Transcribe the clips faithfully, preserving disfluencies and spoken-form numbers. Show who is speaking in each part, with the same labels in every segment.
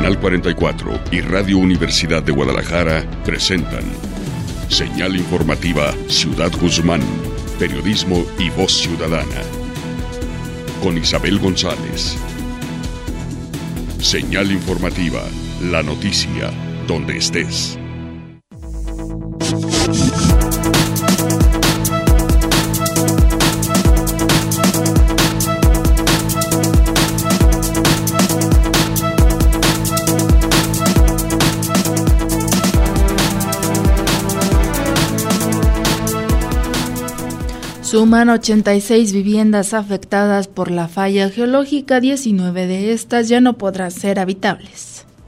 Speaker 1: Canal cuarenta y cuatro y Radio Universidad de Guadalajara presentan Señal Informativa Ciudad Guzmán, periodismo y voz ciudadana. Con Isabel González. Señal Informativa, la noticia, donde estés.
Speaker 2: Suman ochenta y seis viviendas afectadas por la falla geológica, diecinueve de estas ya no podrán ser habitables.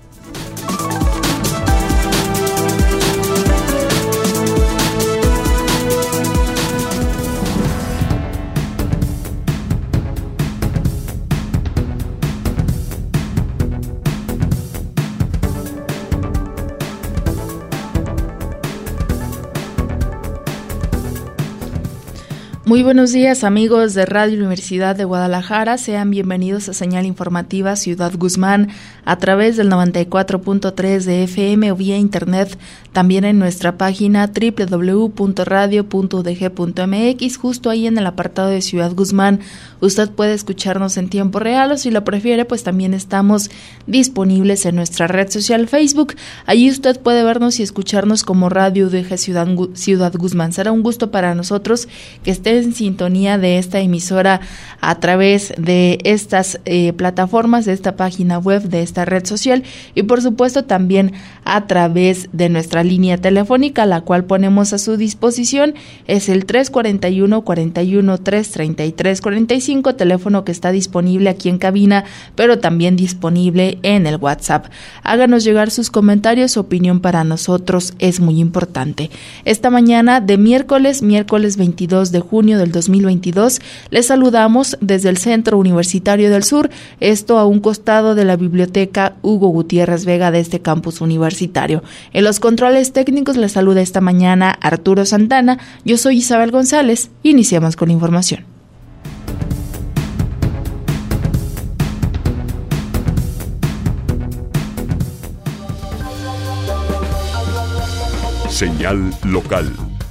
Speaker 2: Muy buenos días, amigos de Radio Universidad de Guadalajara, sean bienvenidos a Señal Informativa Ciudad Guzmán a través del noventa y cuatro punto tres de F M o vía internet, también en nuestra página doble u doble u doble u punto radio punto u d g punto m x, justo ahí en el apartado de Ciudad Guzmán. Usted puede escucharnos en tiempo real o si lo prefiere, pues también estamos disponibles en nuestra red social Facebook. Allí usted puede vernos y escucharnos como Radio U D G Ciudad, Ciudad Guzmán. Será un gusto para nosotros que esté en sintonía de esta emisora a través de estas eh, plataformas, de esta página web, de esta red social y por supuesto también a través de nuestra línea telefónica, la cual ponemos a su disposición. Es el tres cuarenta y uno, cuarenta y uno, tres treinta y tres cuarenta y cinco, teléfono que está disponible aquí en cabina, pero también disponible en el WhatsApp. Háganos llegar sus comentarios, su opinión para nosotros es muy importante. Esta mañana de miércoles, miércoles veintidós de junio del dos mil veintidós, les saludamos desde el Centro Universitario del Sur, esto a un costado de la Biblioteca Hugo Gutiérrez Vega de este campus universitario. En los controles técnicos les saluda esta mañana Arturo Santana, yo soy Isabel González, iniciamos con la información.
Speaker 1: Señal local.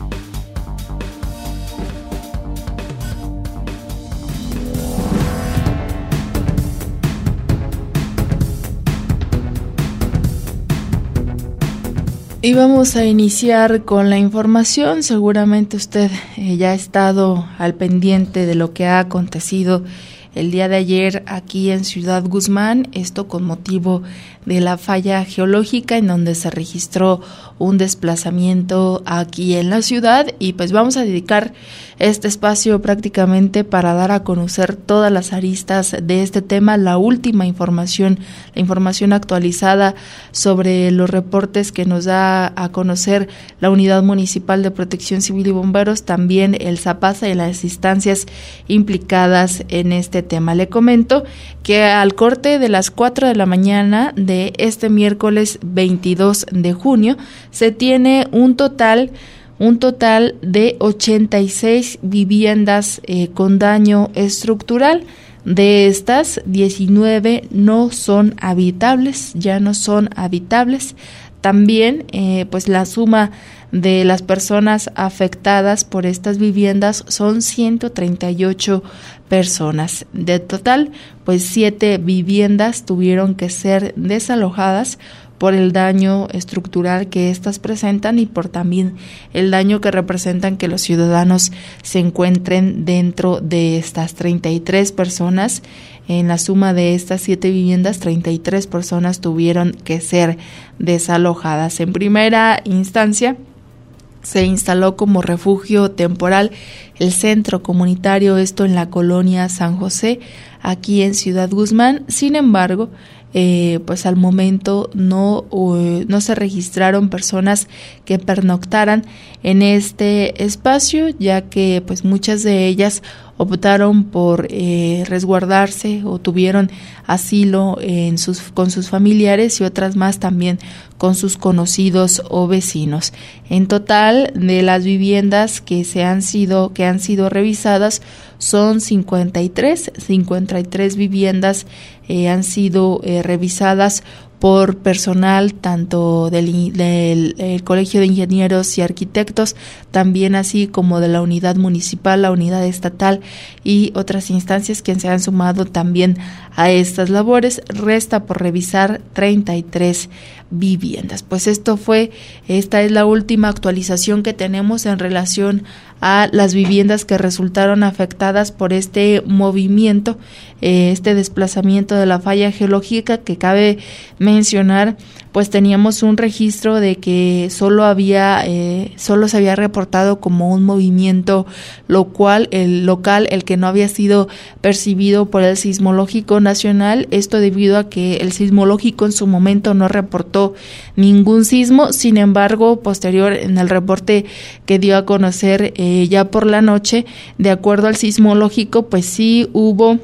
Speaker 2: Y vamos a iniciar con la información. Seguramente usted eh, ya ha estado al pendiente de lo que ha acontecido el día de ayer aquí en Ciudad Guzmán, esto con motivo de la falla geológica en donde se registró un desplazamiento aquí en la ciudad y pues vamos a dedicar este espacio prácticamente para dar a conocer todas las aristas de este tema, la última información, la información actualizada sobre los reportes que nos da a conocer la Unidad Municipal de Protección Civil y Bomberos, también el ZAPAZA y las instancias implicadas en este tema. Le comento que al corte de las cuatro de la mañana de este miércoles veintidós de junio se tiene un total un total de ochenta y seis viviendas eh, con daño estructural. De estas, diecinueve no son habitables, ya no son habitables. También, eh, pues la suma de las personas afectadas por estas viviendas son ciento treinta y ocho personas. De total, pues siete viviendas tuvieron que ser desalojadas por el daño estructural que éstas presentan y por también el daño que representan que los ciudadanos se encuentren dentro de estas treinta y tres personas. En la suma de estas siete viviendas, treinta y tres personas tuvieron que ser desalojadas. En primera instancia, se instaló como refugio temporal el centro comunitario, esto en la colonia San José, aquí en Ciudad Guzmán. Sin embargo, eh, pues al momento no, uh, no se registraron personas que pernoctaran en este espacio, ya que pues muchas de ellas optaron por eh, resguardarse o tuvieron asilo en sus, con sus familiares y otras más también con sus conocidos o vecinos. En total, de las viviendas que se han sido que han sido revisadas son cincuenta y tres, cincuenta y tres viviendas eh, han sido eh, revisadas por personal tanto del, del el Colegio de Ingenieros y Arquitectos, también así como de la unidad municipal, la unidad estatal y otras instancias que se han sumado también a estas labores. Resta por revisar treinta y tres viviendas. Pues esto fue, esta es la última actualización que tenemos en relación a las viviendas que resultaron afectadas por este movimiento, eh, este desplazamiento de la falla geológica, que cabe mencionar, pues teníamos un registro de que solo había, eh, solo se había reportado como un movimiento lo cual, el local, el que no había sido percibido por el Sismológico Nacional, esto debido a que el Sismológico en su momento no reportó ningún sismo. Sin embargo, posterior en el reporte que dio a conocer eh, ya por la noche, de acuerdo al Sismológico, pues sí hubo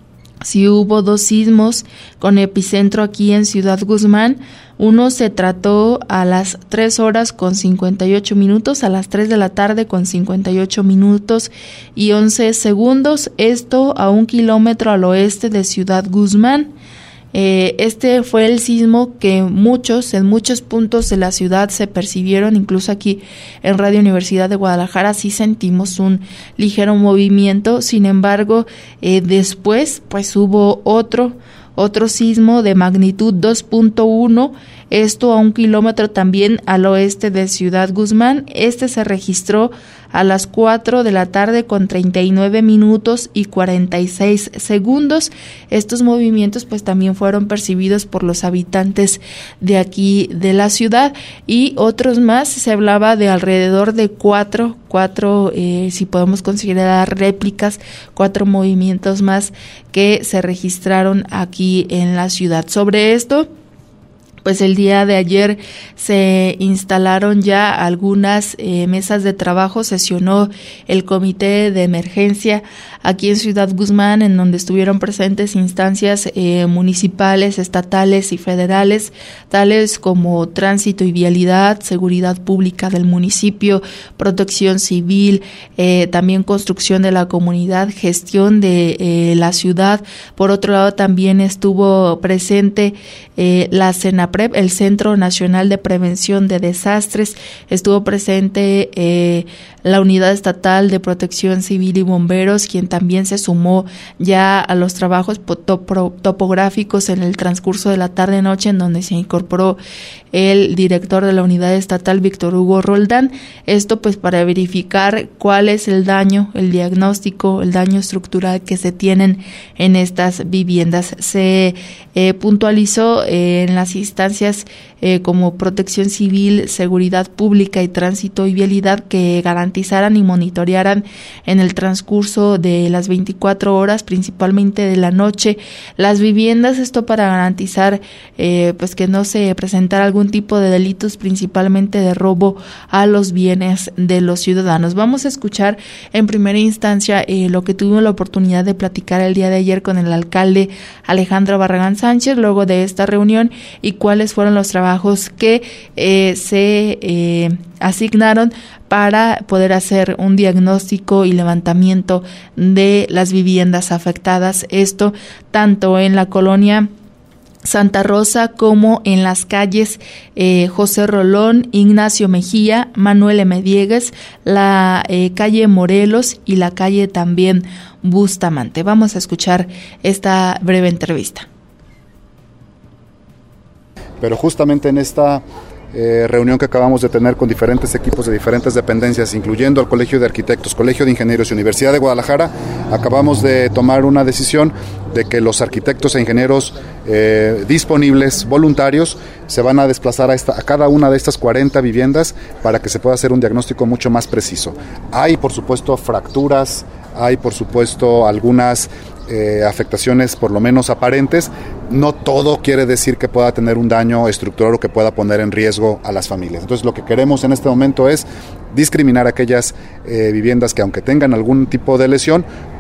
Speaker 2: Sí hubo dos sismos con epicentro aquí en Ciudad Guzmán. Uno se trató a las tres horas con cincuenta y ocho minutos, a las tres de la tarde con cincuenta y ocho minutos y once segundos, esto a un kilómetro al oeste de Ciudad Guzmán. Eh, este fue el sismo que muchos, en muchos puntos de la ciudad se percibieron, incluso aquí en Radio Universidad de Guadalajara sí sentimos un ligero movimiento. Sin embargo, eh, después pues hubo otro, otro sismo de magnitud dos punto uno, esto a un kilómetro también al oeste de Ciudad Guzmán. Este se registró a las cuatro de la tarde con treinta y nueve minutos y cuarenta y seis segundos. Estos movimientos pues también fueron percibidos por los habitantes de aquí de la ciudad, y otros más. Se hablaba de alrededor de cuatro, cuatro eh, si podemos considerar réplicas, cuatro movimientos más que se registraron aquí en la ciudad. Sobre esto, pues el día de ayer se instalaron ya algunas eh, mesas de trabajo, sesionó el comité de emergencia aquí en Ciudad Guzmán, en donde estuvieron presentes instancias eh, municipales, estatales y federales, tales como tránsito y vialidad, seguridad pública del municipio, protección civil, eh, también construcción de la comunidad, gestión de eh, la ciudad. Por otro lado, también estuvo presente eh, la CENAPRED, el Centro Nacional de Prevención de Desastres, estuvo presente eh, la Unidad Estatal de Protección Civil y Bomberos, quien también se sumó ya a los trabajos topográficos en el transcurso de la tarde-noche, en donde se incorporó el director de la Unidad Estatal, Víctor Hugo Roldán. Esto pues para verificar cuál es el daño, el diagnóstico, el daño estructural que se tienen en estas viviendas. Se eh, puntualizó eh, en las instancias eh, como protección civil, seguridad pública y tránsito y vialidad que garantizaran y monitorearan en el transcurso de las veinticuatro horas, principalmente de la noche, las viviendas. Esto para garantizar eh, pues que no se presentara algún tipo de delitos, principalmente de robo a los bienes de los ciudadanos. Vamos a escuchar en primera instancia eh, lo que tuvimos la oportunidad de platicar el día de ayer con el alcalde Alejandro Barragán Sánchez luego de esta reunión, y cuáles fueron los trabajos que eh, se eh, asignaron para poder hacer un diagnóstico y levantamiento de las viviendas afectadas, esto tanto en la colonia Santa Rosa como en las calles eh, José Rolón, Ignacio Mejía, Manuel M. Diegues, la eh, calle Morelos y la calle también Bustamante. Vamos a escuchar esta breve entrevista.
Speaker 3: Pero justamente en esta eh, reunión que acabamos de tener con diferentes equipos de diferentes dependencias, incluyendo el Colegio de Arquitectos, Colegio de Ingenieros y Universidad de Guadalajara, acabamos de tomar una decisión de que los arquitectos e ingenieros eh, disponibles, voluntarios, se van a desplazar a, esta, a cada una de estas cuarenta viviendas para que se pueda hacer un diagnóstico mucho más preciso. Hay, por supuesto, fracturas, hay, por supuesto, algunas Eh, afectaciones por lo menos aparentes. No todo quiere decir que pueda tener un daño estructural o que pueda poner en riesgo a las familias. Entonces lo que queremos en este momento es discriminar aquellas eh, viviendas que, aunque tengan algún tipo de lesión,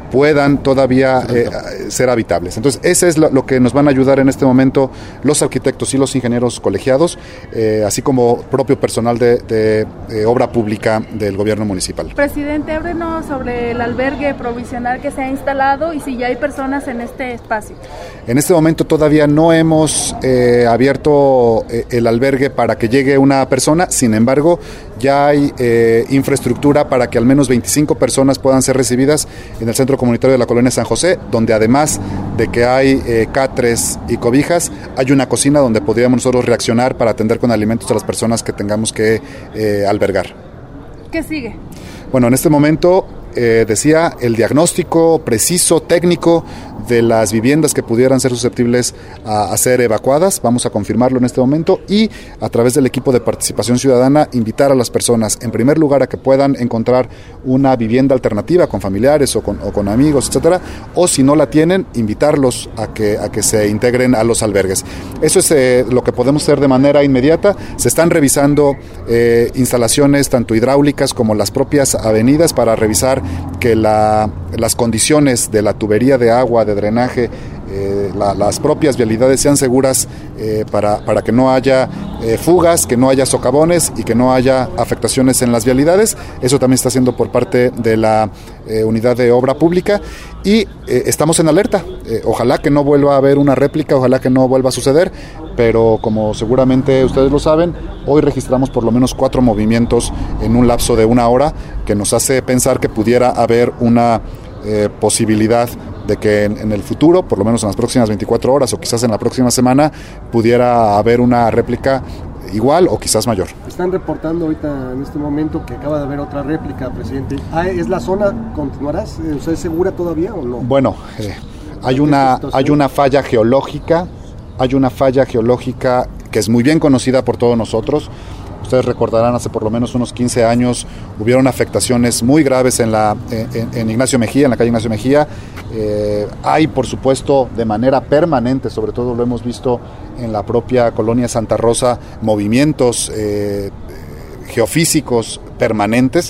Speaker 3: puedan todavía eh, ser habitables. Entonces, ese es lo, lo que nos van a ayudar en este momento los arquitectos y los ingenieros colegiados, eh, así como propio personal de, de, de obra pública del gobierno municipal.
Speaker 4: Presidente, háblenos sobre el albergue provisional que se ha instalado y si ya hay personas en este espacio.
Speaker 3: En este momento todavía no hemos eh, abierto eh, el albergue para que llegue una persona, sin embargo, ya hay eh, infraestructura para que al menos veinticinco personas puedan ser recibidas en el centro comunitario de la colonia San José, donde además de que hay eh, catres y cobijas, hay una cocina donde podríamos nosotros reaccionar para atender con alimentos a las personas que tengamos que eh, albergar.
Speaker 4: ¿Qué sigue?
Speaker 3: Bueno, en este momento eh, decía el diagnóstico preciso, técnico de las viviendas que pudieran ser susceptibles a, a ser evacuadas. Vamos a confirmarlo en este momento y a través del equipo de participación ciudadana invitar a las personas, en primer lugar, a que puedan encontrar una vivienda alternativa con familiares o con, o con amigos, etcétera, o si no la tienen, invitarlos a que, a que se integren a los albergues. Eso es eh, lo que podemos hacer de manera inmediata. Se están revisando eh, instalaciones tanto hidráulicas como las propias avenidas para revisar que la, las condiciones de la tubería de agua, de drenaje, eh, la, las propias vialidades sean seguras eh, para, para que no haya eh, fugas, que no haya socavones y que no haya afectaciones en las vialidades. Eso también está haciendo por parte de la eh, unidad de obra pública y eh, estamos en alerta. Eh, ojalá que no vuelva a haber una réplica, ojalá que no vuelva a suceder, pero como seguramente ustedes lo saben, hoy registramos por lo menos cuatro movimientos en un lapso de una hora que nos hace pensar que pudiera haber una eh, posibilidad de que en, en el futuro, por lo menos en las próximas veinticuatro horas o quizás en la próxima semana, pudiera haber una réplica igual o quizás mayor.
Speaker 5: Están reportando ahorita en este momento que acaba de haber otra réplica, presidente. Ah, ¿es la zona? ¿Continuarás? O sea, ¿es segura todavía o no?
Speaker 3: Bueno, eh, hay una hay una falla geológica, hay una falla geológica que es muy bien conocida por todos nosotros. Ustedes recordarán, hace por lo menos unos quince años hubieron afectaciones muy graves en, la, en, en Ignacio Mejía, en la calle Ignacio Mejía. Eh, hay, por supuesto, de manera permanente, sobre todo lo hemos visto en la propia colonia Santa Rosa, movimientos eh, geofísicos permanentes.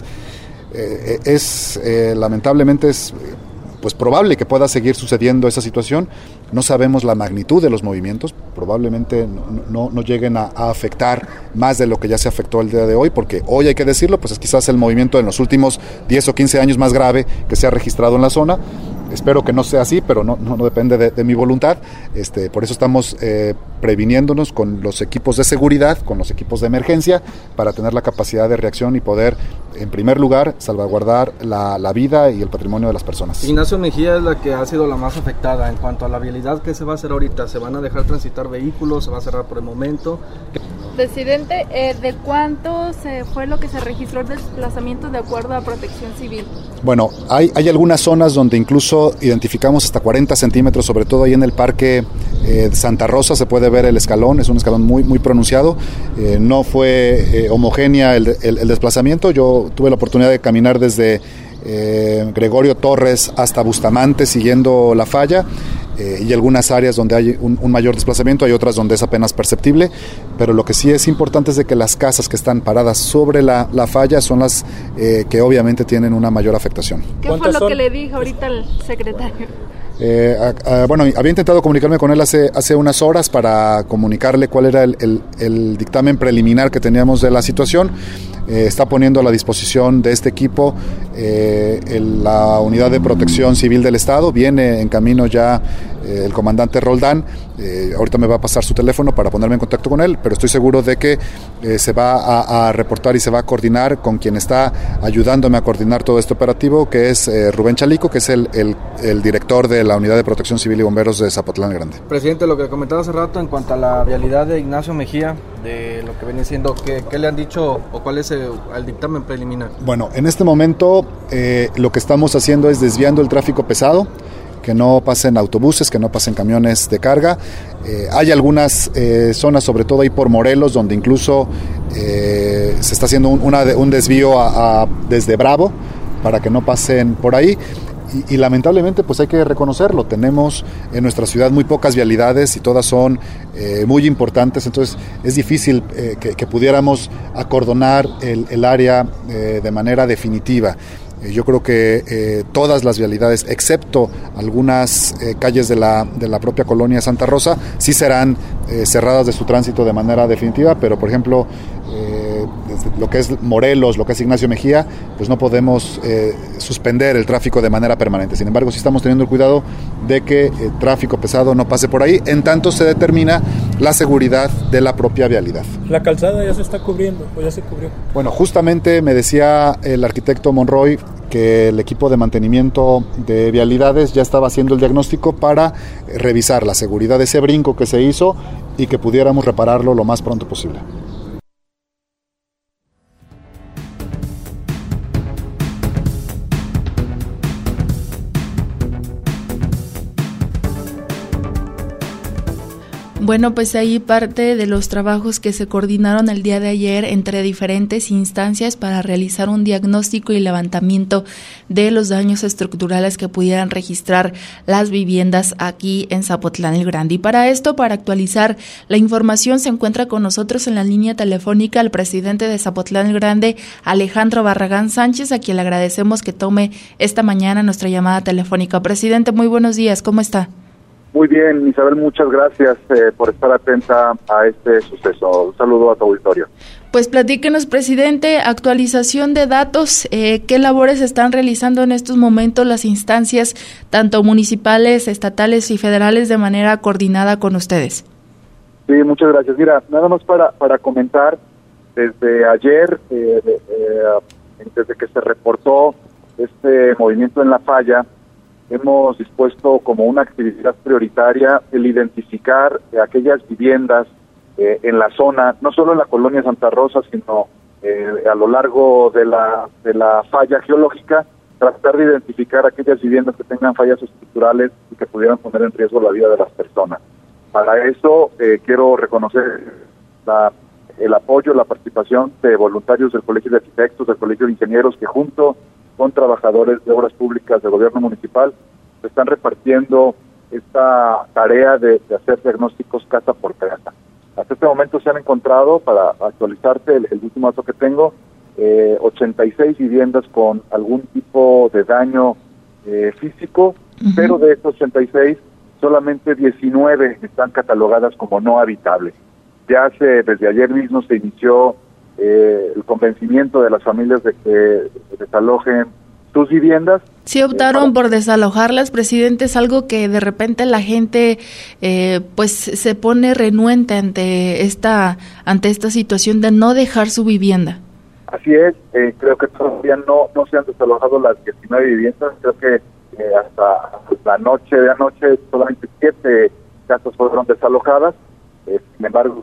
Speaker 3: Eh, es, eh, lamentablemente, es pues probable que pueda seguir sucediendo esa situación. No sabemos la magnitud de los movimientos, probablemente no, no, no lleguen a, a afectar más de lo que ya se afectó el día de hoy, porque hoy hay que decirlo, pues es quizás el movimiento en los últimos diez o quince años más grave que se ha registrado en la zona. Espero que no sea así, pero no, no, no depende de, de mi voluntad. Este, por eso estamos eh, previniéndonos con los equipos de seguridad, con los equipos de emergencia, para tener la capacidad de reacción y poder, en primer lugar, salvaguardar la, la vida y el patrimonio de las personas.
Speaker 6: Ignacio Mejía es la que ha sido la más afectada. En cuanto a la vialidad, ¿qué se va a hacer ahorita? ¿Se van a dejar transitar vehículos? ¿Se va a cerrar por el momento?
Speaker 4: Presidente, eh, ¿de cuánto se fue lo que se registró el desplazamiento de acuerdo a Protección Civil?
Speaker 3: Bueno, hay, hay algunas zonas donde incluso identificamos hasta cuarenta centímetros, sobre todo ahí en el parque eh, Santa Rosa se puede ver el escalón, es un escalón muy, muy pronunciado. Eh, no fue eh, homogénea el, el, el desplazamiento. Yo tuve la oportunidad de caminar desde eh, Gregorio Torres hasta Bustamante siguiendo la falla. Eh, y algunas áreas donde hay un, un mayor desplazamiento, hay otras donde es apenas perceptible, pero lo que sí es importante es de que las casas que están paradas sobre la, la falla son las eh, que obviamente tienen una mayor afectación.
Speaker 4: ¿Qué fue lo son? que le dijo ahorita el secretario?
Speaker 3: Eh, a, a, bueno, había intentado comunicarme con él hace, hace unas horas para comunicarle cuál era el, el, el dictamen preliminar que teníamos de la situación. Eh, está poniendo a la disposición de este equipo eh, el, la Unidad de Protección Civil del Estado. Viene en camino ya eh, el comandante Roldán. Eh, ahorita me va a pasar su teléfono para ponerme en contacto con él, pero estoy seguro de que eh, se va a, a reportar y se va a coordinar con quien está ayudándome a coordinar todo este operativo, que es eh, Rubén Chalico, que es el, el, el director de la Unidad de Protección Civil y Bomberos de Zapotlán Grande.
Speaker 6: Presidente, lo que comentaba hace rato en cuanto a la vialidad de Ignacio Mejía, de lo que viene siendo, ¿qué, qué le han dicho o cuál es el, el dictamen preliminar?
Speaker 3: Bueno, en este momento eh, lo que estamos haciendo es desviando el tráfico pesado, que no pasen autobuses, que no pasen camiones de carga. Eh, hay algunas eh, zonas, sobre todo ahí por Morelos, donde incluso eh, se está haciendo un, una, un desvío a, a, desde Bravo para que no pasen por ahí. Y, y lamentablemente pues hay que reconocerlo, tenemos en nuestra ciudad muy pocas vialidades y todas son eh, muy importantes, entonces es difícil eh, que, que pudiéramos acordonar el, el área eh, de manera definitiva. Eh, yo creo que eh, todas las vialidades, excepto algunas eh, calles de la, de la propia colonia Santa Rosa, sí serán eh, cerradas de su tránsito de manera definitiva, pero por ejemplo, eh, lo que es Morelos, lo que es Ignacio Mejía, pues no podemos eh, suspender el tráfico de manera permanente. Sin embargo, sí estamos teniendo el cuidado de que el tráfico pesado no pase por ahí, en tanto se determina la seguridad de la propia vialidad.
Speaker 7: ¿La calzada ya se está cubriendo o ya se cubrió?
Speaker 3: Bueno, justamente me decía el arquitecto Monroy que el equipo de mantenimiento de vialidades ya estaba haciendo el diagnóstico para revisar la seguridad de ese brinco que se hizo y que pudiéramos repararlo lo más pronto posible.
Speaker 2: Bueno, pues ahí parte de los trabajos que se coordinaron el día de ayer entre diferentes instancias para realizar un diagnóstico y levantamiento de los daños estructurales que pudieran registrar las viviendas aquí en Zapotlán el Grande. Y para esto, para actualizar la información, se encuentra con nosotros en la línea telefónica el presidente de Zapotlán el Grande, Alejandro Barragán Sánchez, a quien le agradecemos que tome esta mañana nuestra llamada telefónica. Presidente, muy buenos días, ¿cómo está?
Speaker 8: Muy bien, Isabel, muchas gracias eh, por estar atenta a este suceso. Un saludo a tu auditorio.
Speaker 2: Pues platíquenos, presidente, actualización de datos, eh, ¿qué labores están realizando en estos momentos las instancias, tanto municipales, estatales y federales, de manera coordinada con ustedes?
Speaker 8: Sí, muchas gracias. Mira, nada más para, para comentar, desde ayer, eh, eh, desde que se reportó este movimiento en La Falla, hemos dispuesto como una actividad prioritaria el identificar aquellas viviendas eh, en la zona, no solo en la colonia Santa Rosa, sino eh, a lo largo de la de la falla geológica, tratar de identificar aquellas viviendas que tengan fallas estructurales y que pudieran poner en riesgo la vida de las personas. Para eso eh, quiero reconocer la, el apoyo, la participación de voluntarios del Colegio de Arquitectos, del Colegio de Ingenieros, que junto con trabajadores de obras públicas del gobierno municipal se están repartiendo esta tarea de, de hacer diagnósticos casa por casa. Hasta este momento se han encontrado, para actualizarte el, el último dato que tengo, eh, ochenta y seis viviendas con algún tipo de daño eh, físico, uh-huh. Pero de estos ochenta y seis, solamente diecinueve están catalogadas como no habitables. Ya se, desde ayer mismo se inició Eh, el convencimiento de las familias de que desalojen sus viviendas.
Speaker 2: Sí optaron eh, para... por desalojarlas, presidente. Es algo que de repente la gente eh, pues se pone renuente ante esta ante esta situación de no dejar su vivienda.
Speaker 8: Así es, eh, creo que todavía no no se han desalojado las diecinueve viviendas. Creo que eh, hasta la noche de anoche solamente siete casas fueron desalojadas. Eh, sin embargo,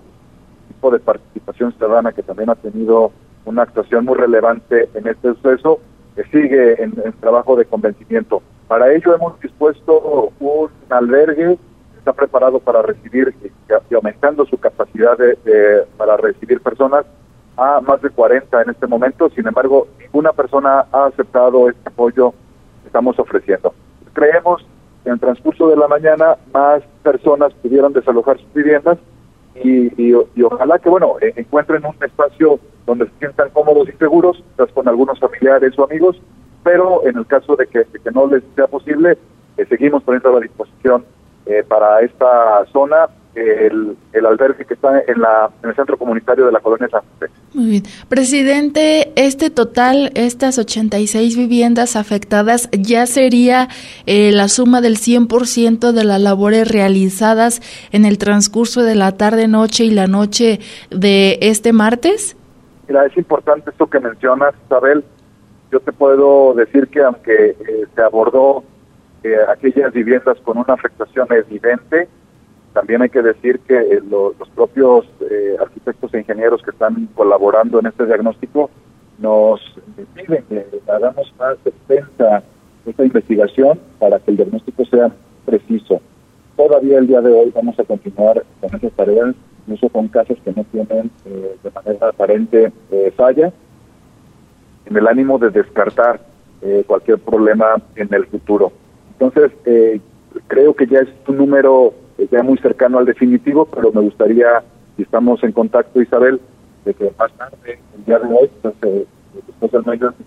Speaker 8: de participación ciudadana que también ha tenido una actuación muy relevante en este suceso, que sigue en, en trabajo de convencimiento. Para ello hemos dispuesto un albergue que está preparado para recibir y, y aumentando su capacidad de, de, para recibir personas a más de cuarenta en este momento. Sin embargo, ninguna persona ha aceptado este apoyo que estamos ofreciendo. Creemos que en el transcurso de la mañana más personas pudieran desalojar sus viviendas Y, y, y ojalá que, bueno, eh, encuentren un espacio donde se sientan cómodos y seguros, quizás con algunos familiares o amigos, pero en el caso de que, de que no les sea posible, eh, seguimos poniendo a la disposición eh, para esta zona eh, el, el albergue que está en, la, en el centro comunitario de la colonia San José.
Speaker 2: Muy bien. Presidente, este total, estas ochenta y seis viviendas afectadas, ¿ya sería eh, la suma del cien por ciento de las labores realizadas en el transcurso de la tarde, noche y la noche de este martes?
Speaker 8: Mira, es importante esto que mencionas, Isabel. Yo te puedo decir que aunque eh, se abordó eh, aquellas viviendas con una afectación evidente, también hay que decir que eh, lo, los propios eh, arquitectos e ingenieros que están colaborando en este diagnóstico nos piden que hagamos más extensa esta investigación para que el diagnóstico sea preciso. Todavía el día de hoy vamos a continuar con esas tareas, incluso con casas que no tienen eh, de manera aparente eh, falla, en el ánimo de descartar eh, cualquier problema en el futuro. Entonces, eh, creo que ya es un número ya muy cercano al definitivo, pero me gustaría, si estamos en contacto, Isabel, de que más tarde, el día de hoy, entonces, después del mediodía,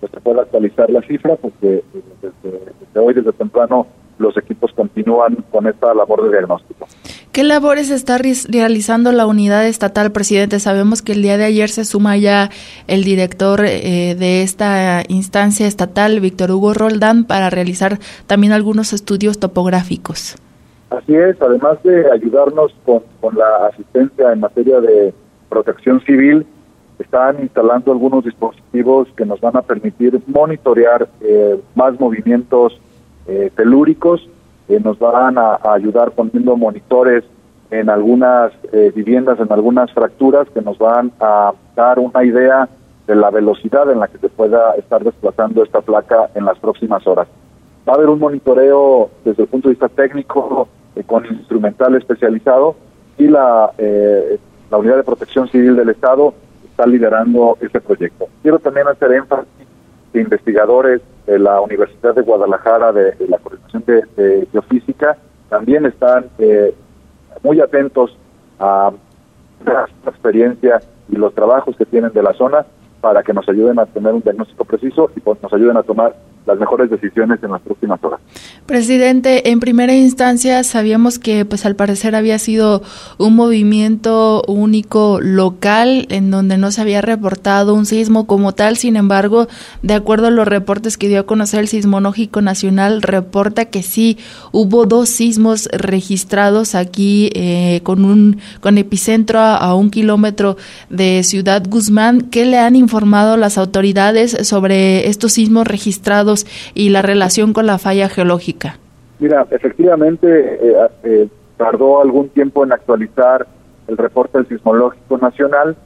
Speaker 8: pues se pueda actualizar la cifra, porque desde, desde hoy, desde temprano, los equipos continúan con esta labor de diagnóstico.
Speaker 2: ¿Qué labores está realizando la unidad estatal, presidente? Sabemos que el día de ayer se suma ya el director eh, de esta instancia estatal, Víctor Hugo Roldán, para realizar también algunos estudios topográficos.
Speaker 8: Así es, además de ayudarnos con, con la asistencia en materia de protección civil, están instalando algunos dispositivos que nos van a permitir monitorear eh, más movimientos eh, telúricos. Eh, nos van a, a ayudar poniendo monitores en algunas eh, viviendas, en algunas fracturas, que nos van a dar una idea de la velocidad en la que se pueda estar desplazando esta placa en las próximas horas. Va a haber un monitoreo desde el punto de vista técnico, eh, con instrumental especializado, y la, eh, la Unidad de Protección Civil del Estado está liderando este proyecto. Quiero también hacer énfasis de investigadores de la Universidad de Guadalajara, de, de la Coordinación de, de Geofísica, también están eh, muy atentos a la experiencia y los trabajos que tienen de la zona, para que nos ayuden a tener un diagnóstico preciso y pues, nos ayuden a tomar las mejores decisiones en las próximas horas.
Speaker 2: Presidente, en primera instancia sabíamos que pues al parecer había sido un movimiento único local en donde no se había reportado un sismo como tal. Sin embargo, de acuerdo a los reportes que dio a conocer el Sismológico Nacional, reporta que sí hubo dos sismos registrados aquí eh, con un con epicentro a, a un kilómetro de Ciudad Guzmán. ¿Qué le han informado las autoridades sobre estos sismos registrados y la relación con la falla geológica?
Speaker 8: Mira, efectivamente eh, eh, tardó algún tiempo en actualizar el reporte del Sismológico Nacional.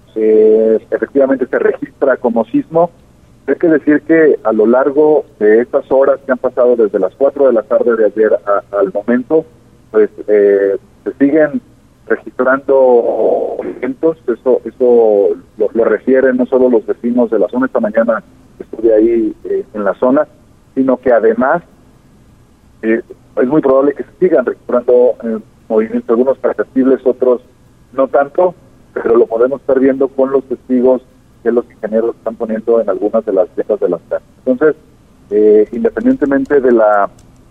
Speaker 8: Eh, efectivamente se registra como sismo. Hay que decir que a lo largo de estas horas que han pasado desde las cuatro de la tarde de ayer a, al momento, pues eh, se siguen registrando eventos. Eso, eso lo, lo refieren no solo los vecinos de la zona. Esta mañana estuve ahí eh, en la zona, sino que además eh, es muy probable que se sigan registrando eh, movimientos, algunos perceptibles, otros no tanto, pero lo podemos estar viendo con los testigos que los ingenieros están poniendo en algunas de las piezas de las casas. Entonces, eh, independientemente de la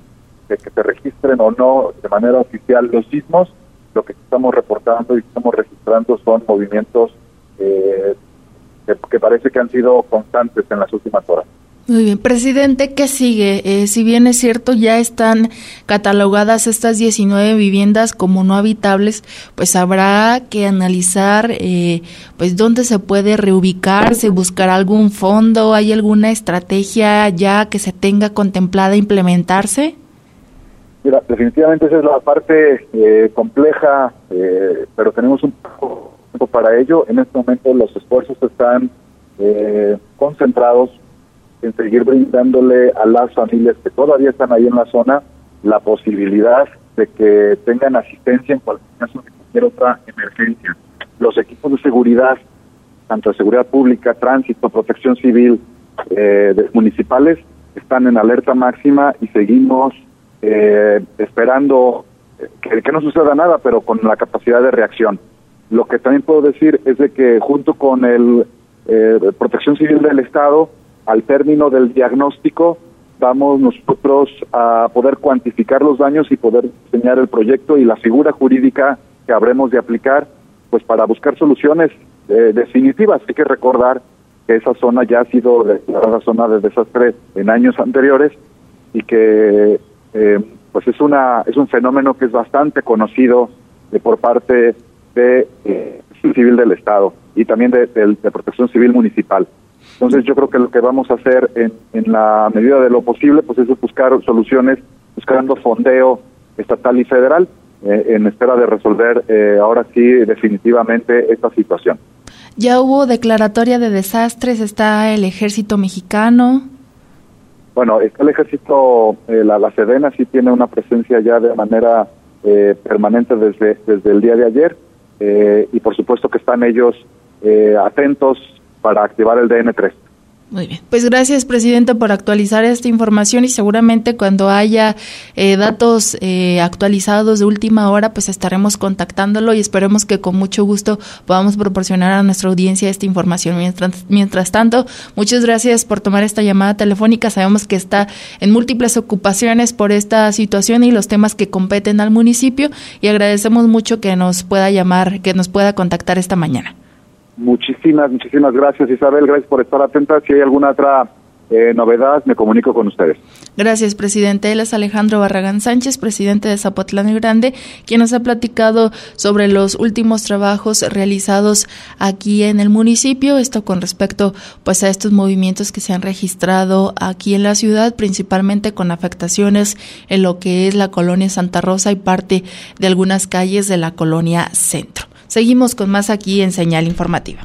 Speaker 8: de que se registren o no de manera oficial los sismos, lo que estamos reportando y estamos registrando son movimientos eh, que, que parece que han sido constantes en las últimas horas.
Speaker 2: Muy bien, presidente, ¿qué sigue? Eh, si bien es cierto, ya están catalogadas estas diecinueve viviendas como no habitables, pues habrá que analizar eh, pues dónde se puede reubicarse, buscar algún fondo. ¿Hay alguna estrategia ya que se tenga contemplada implementarse?
Speaker 8: Mira, definitivamente esa es la parte eh, compleja, eh, pero tenemos un poco tiempo para ello. En este momento los esfuerzos están eh, concentrados en seguir brindándole a las familias que todavía están ahí en la zona la posibilidad de que tengan asistencia en cualquier caso de cualquier otra emergencia. Los equipos de seguridad, tanto de seguridad pública, tránsito, protección civil, eh, de municipales, están en alerta máxima y seguimos eh, esperando que, que no suceda nada, pero con la capacidad de reacción. Lo que también puedo decir es de que junto con el eh, Protección Civil del Estado, al término del diagnóstico, vamos nosotros a poder cuantificar los daños y poder diseñar el proyecto y la figura jurídica que habremos de aplicar, pues para buscar soluciones eh, definitivas. Hay que recordar que esa zona ya ha sido declarada zona de desastre en años anteriores y que eh, pues es una es un fenómeno que es bastante conocido de, por parte de eh, Civil del Estado y también de, de, de Protección Civil Municipal. Entonces yo creo que lo que vamos a hacer en, en la medida de lo posible pues es buscar soluciones, buscando fondeo estatal y federal eh, en espera de resolver eh, ahora sí definitivamente esta situación.
Speaker 2: Ya hubo declaratoria de desastres, está el Ejército Mexicano.
Speaker 8: Bueno, está el Ejército, eh, la, la Sedena sí tiene una presencia ya de manera eh, permanente desde, desde el día de ayer eh, y por supuesto que están ellos eh, atentos para activar el D N tres.
Speaker 2: Muy bien, pues gracias, presidente, por actualizar esta información y seguramente cuando haya eh, datos eh, actualizados de última hora, pues estaremos contactándolo y esperemos que con mucho gusto podamos proporcionar a nuestra audiencia esta información. Mientras, mientras tanto, muchas gracias por tomar esta llamada telefónica. Sabemos que está en múltiples ocupaciones por esta situación y los temas que competen al municipio y agradecemos mucho que nos pueda llamar, que nos pueda contactar esta mañana.
Speaker 8: Muchísimas, muchísimas gracias, Isabel. Gracias por estar atenta. Si hay alguna otra eh, novedad, me comunico con ustedes.
Speaker 2: Gracias, presidente. Él es Alejandro Barragán Sánchez, presidente de Zapotlán el Grande, quien nos ha platicado sobre los últimos trabajos realizados aquí en el municipio. Esto con respecto pues a estos movimientos que se han registrado aquí en la ciudad, principalmente con afectaciones en lo que es la colonia Santa Rosa y parte de algunas calles de la colonia Centro. Seguimos con más aquí en Señal Informativa.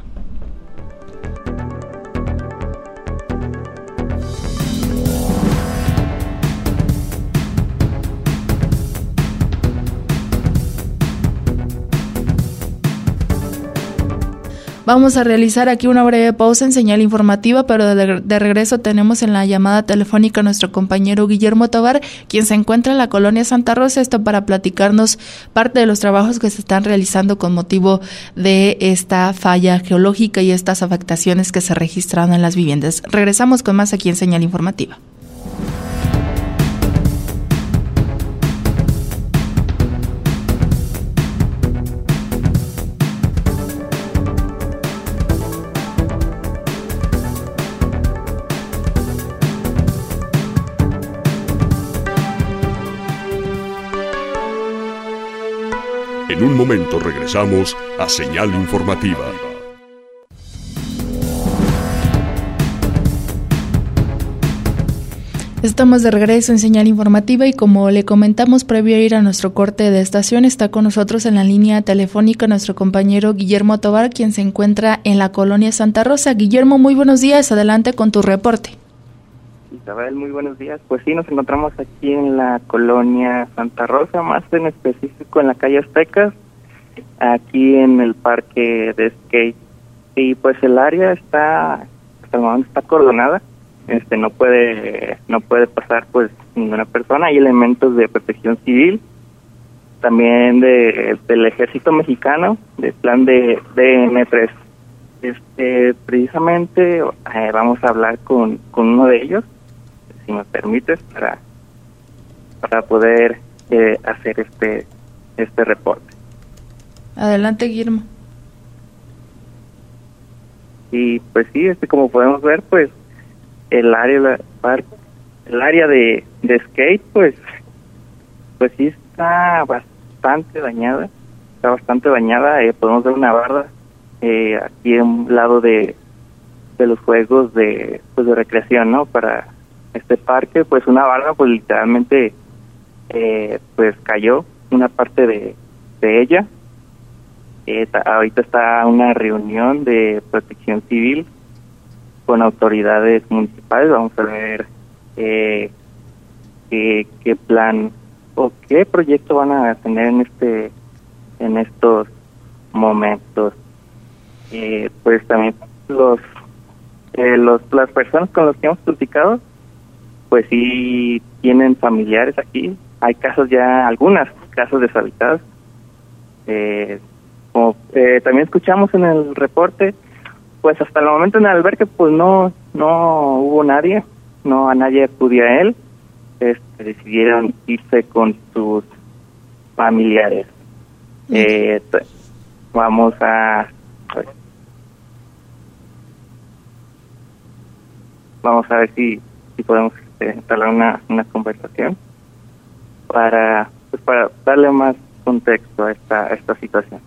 Speaker 2: Vamos a realizar aquí una breve pausa en Señal Informativa, pero de, de regreso tenemos en la llamada telefónica a nuestro compañero Guillermo Tobar, quien se encuentra en la colonia Santa Rosa, esto para platicarnos parte de los trabajos que se están realizando con motivo de esta falla geológica y estas afectaciones que se registraron en las viviendas. Regresamos con más aquí en Señal Informativa.
Speaker 1: En un momento regresamos a Señal Informativa.
Speaker 2: Estamos de regreso en Señal Informativa y como le comentamos previo a ir a nuestro corte de estación, está con nosotros en la línea telefónica nuestro compañero Guillermo Tobar, quien se encuentra en la colonia Santa Rosa. Guillermo, muy buenos días, adelante con tu reporte.
Speaker 9: Isabel, muy buenos días. Pues sí, nos encontramos aquí en la colonia Santa Rosa, más en específico en la calle Aztecas, aquí en el parque de skate. Y pues el área está, hasta el momento está acordonada, este no puede no puede pasar pues ninguna persona. Hay elementos de protección civil, también de del Ejército Mexicano, del plan de D N tres. Este, precisamente eh, vamos a hablar con, con uno de ellos, si me permites, para para poder eh, hacer este este reporte.
Speaker 2: Adelante, Guillermo.
Speaker 9: Y pues sí, este como podemos ver, pues el área el área de, de skate, pues pues sí está bastante dañada, está bastante dañada. Eh, podemos ver una barda eh, aquí a un lado de de los juegos de pues de recreación, ¿no? Para este parque, pues una barda pues literalmente eh, pues cayó una parte de, de ella. Eh, ahorita está una reunión de protección civil con autoridades municipales. Vamos a ver eh, qué, qué plan o qué proyecto van a tener en este en estos momentos. Eh, pues también los eh, los las personas con las que hemos platicado pues sí tienen familiares aquí. Hay casas ya, algunas casas deshabitadas. Eh, como eh, también escuchamos en el reporte, pues hasta el momento en el albergue pues no no hubo nadie, no a nadie acudía a él. Este, decidieron irse con sus familiares. Eh, t- vamos a pues, vamos a ver si si podemos instalar una, una conversación para pues para darle más contexto a esta a esta situación.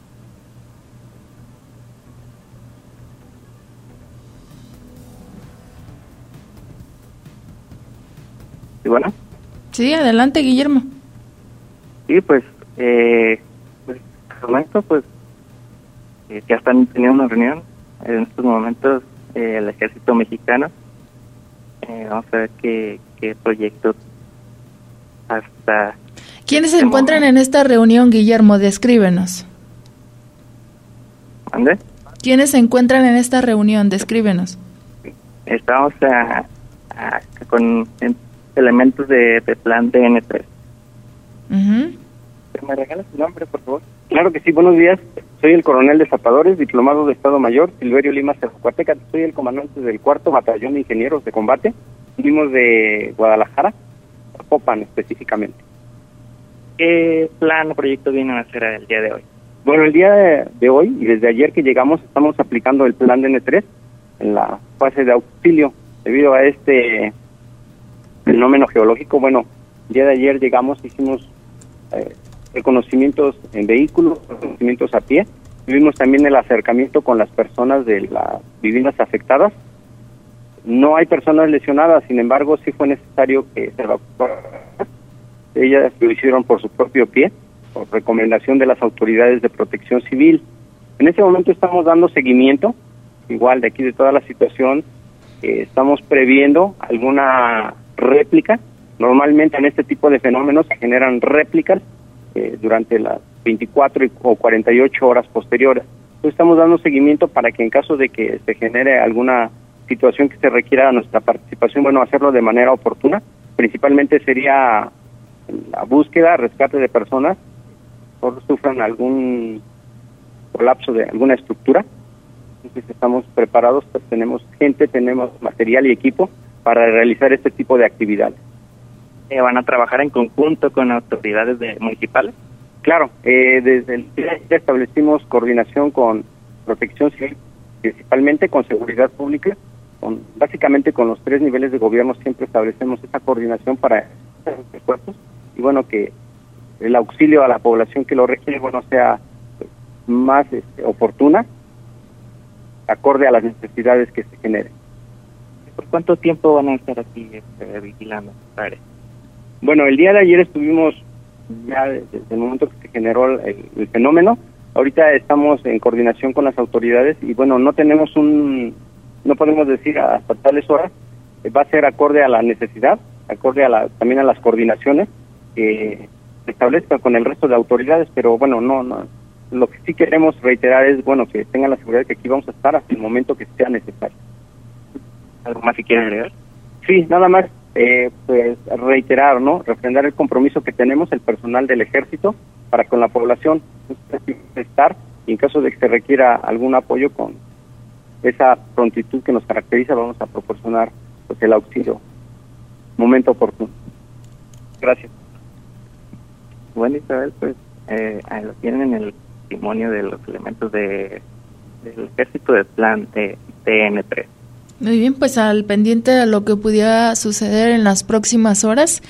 Speaker 9: ¿Sí, bueno?
Speaker 2: Sí, adelante, Guillermo.
Speaker 9: Sí, pues eh, pues hasta el momento pues eh, ya están teniendo una reunión en estos momentos eh, el Ejército Mexicano. Eh, vamos a ver qué, qué proyectos hasta...
Speaker 2: ¿Quiénes se encuentran momento? En esta reunión, Guillermo? Descríbenos.
Speaker 9: ¿Dónde?
Speaker 2: ¿Quiénes se encuentran en esta reunión? Descríbenos.
Speaker 9: estamos a, a, con elementos de, de plan D N tres.
Speaker 2: Uh-huh.
Speaker 9: ¿Me regalas tu nombre, por favor? Claro que sí, buenos días. Soy el coronel de Zapadores, diplomado de Estado Mayor, Silverio Lima Cercuateca. Soy el comandante del cuarto batallón de ingenieros de combate. Venimos de Guadalajara, Zapopan específicamente.
Speaker 10: ¿Qué plan o proyecto vienen a hacer el día de hoy?
Speaker 9: Bueno, el día de, de hoy y desde ayer que llegamos estamos aplicando el plan D N tres en la fase de auxilio debido a este fenómeno geológico. Bueno, el día de ayer llegamos, hicimos eh, reconocimientos en vehículos, reconocimientos a pie. Tuvimos también el acercamiento con las personas de las viviendas afectadas. No hay personas lesionadas, sin embargo, sí fue necesario que se evacuaran. Ellas lo hicieron por su propio pie, por recomendación de las autoridades de protección civil. En este momento estamos dando seguimiento, igual de aquí de toda la situación, eh, estamos previendo alguna réplica. Normalmente en este tipo de fenómenos se generan réplicas eh, durante las veinticuatro o cuarenta y ocho horas posteriores. Entonces estamos dando seguimiento para que en caso de que se genere alguna situación que se requiera nuestra participación, bueno, hacerlo de manera oportuna. Principalmente sería la búsqueda, rescate de personas que sufran algún colapso de alguna estructura. Entonces estamos preparados, pues tenemos gente, tenemos material y equipo para realizar este tipo de actividades.
Speaker 10: Eh, ¿Van a trabajar en conjunto con autoridades de, municipales?
Speaker 9: Claro, eh, desde el día establecimos coordinación con Protección Civil, principalmente con Seguridad Pública, con, básicamente con los tres niveles de gobierno siempre establecemos esa coordinación para estos esfuerzos y bueno, que el auxilio a la población que lo requiere, bueno, sea pues, más este, oportuna, acorde a las necesidades que se generen.
Speaker 10: ¿Por cuánto tiempo van a estar aquí este, vigilando esta área?
Speaker 9: Bueno, el día de ayer estuvimos ya desde el momento que se generó el, el fenómeno. Ahorita estamos en coordinación con las autoridades y bueno, no tenemos un, no podemos decir hasta tales horas, eh, va a ser acorde a la necesidad, acorde a la, también a las coordinaciones que se establezcan con el resto de autoridades, pero bueno, no, no, lo que sí queremos reiterar es, bueno, que tengan la seguridad de que aquí vamos a estar hasta el momento que sea necesario.
Speaker 10: ¿Algo más que quieren agregar?
Speaker 9: Sí, nada más, eh, pues reiterar, ¿no? Refrendar el compromiso que tenemos el personal del ejército para con la población, estar y en caso de que se requiera algún apoyo con esa prontitud que nos caracteriza, vamos a proporcionar pues el auxilio momento oportuno. Gracias.
Speaker 10: Bueno, Isabel, pues eh, ahí lo tienen en el testimonio de los elementos de del ejército del plan de D N tres.
Speaker 2: Muy bien, pues al pendiente de lo que pudiera suceder en las próximas horas,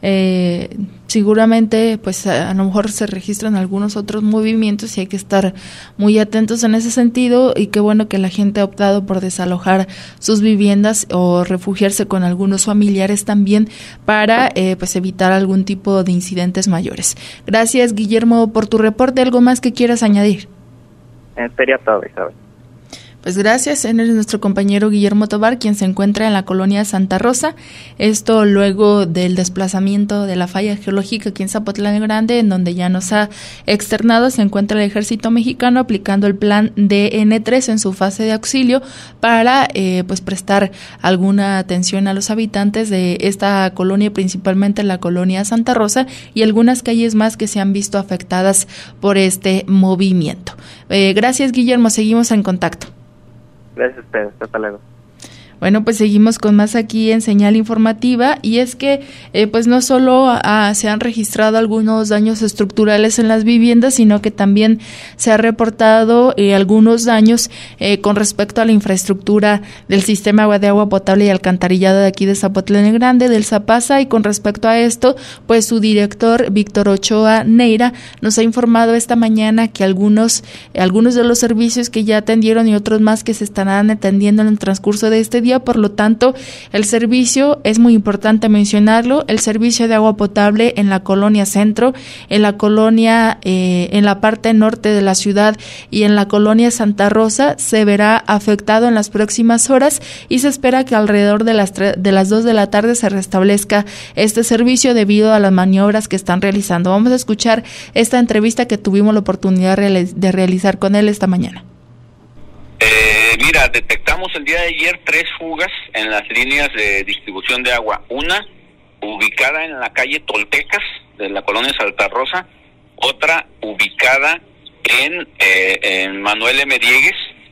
Speaker 2: eh, seguramente pues a, a lo mejor se registran algunos otros movimientos y hay que estar muy atentos en ese sentido y qué bueno que la gente ha optado por desalojar sus viviendas o refugiarse con algunos familiares también para eh, pues evitar algún tipo de incidentes mayores. Gracias, Guillermo, por tu reporte. ¿Algo más que quieras añadir?
Speaker 10: Eh, sería todo, Isabel.
Speaker 2: Pues gracias, él es nuestro compañero Guillermo Tobar, quien se encuentra en la colonia Santa Rosa, esto luego del desplazamiento de la falla geológica aquí en Zapotlán Grande, en donde ya nos ha externado, se encuentra el ejército mexicano aplicando el plan D N tres en su fase de auxilio para eh, pues prestar alguna atención a los habitantes de esta colonia, principalmente la colonia Santa Rosa y algunas calles más que se han visto afectadas por este movimiento. Eh, gracias, Guillermo, seguimos en contacto.
Speaker 10: Gracias a ustedes, hasta luego.
Speaker 2: Bueno, pues seguimos con más aquí en Señal Informativa y es que eh, pues no solo ah, se han registrado algunos daños estructurales en las viviendas, sino que también se ha reportado eh, algunos daños eh, con respecto a la infraestructura del sistema de agua potable y alcantarillado de aquí de Zapotlán Grande, del Zapasa, y con respecto a esto, pues su director, Víctor Ochoa Neira, nos ha informado esta mañana que algunos, eh, algunos de los servicios que ya atendieron y otros más que se estarán atendiendo en el transcurso de este día. Por lo tanto, el servicio, es muy importante mencionarlo, el servicio de agua potable en la colonia Centro, en la colonia, eh, en la parte norte de la ciudad y en la colonia Santa Rosa se verá afectado en las próximas horas y se espera que alrededor de las, tre- de las dos de la tarde se restablezca este servicio debido a las maniobras que están realizando. Vamos a escuchar esta entrevista que tuvimos la oportunidad de realizar con él esta mañana.
Speaker 11: Eh, mira, detectamos el día de ayer tres fugas en las líneas de distribución de agua. Una ubicada en la calle Toltecas de la colonia Santa Rosa, otra ubicada en, eh, en Manuel M. Diegues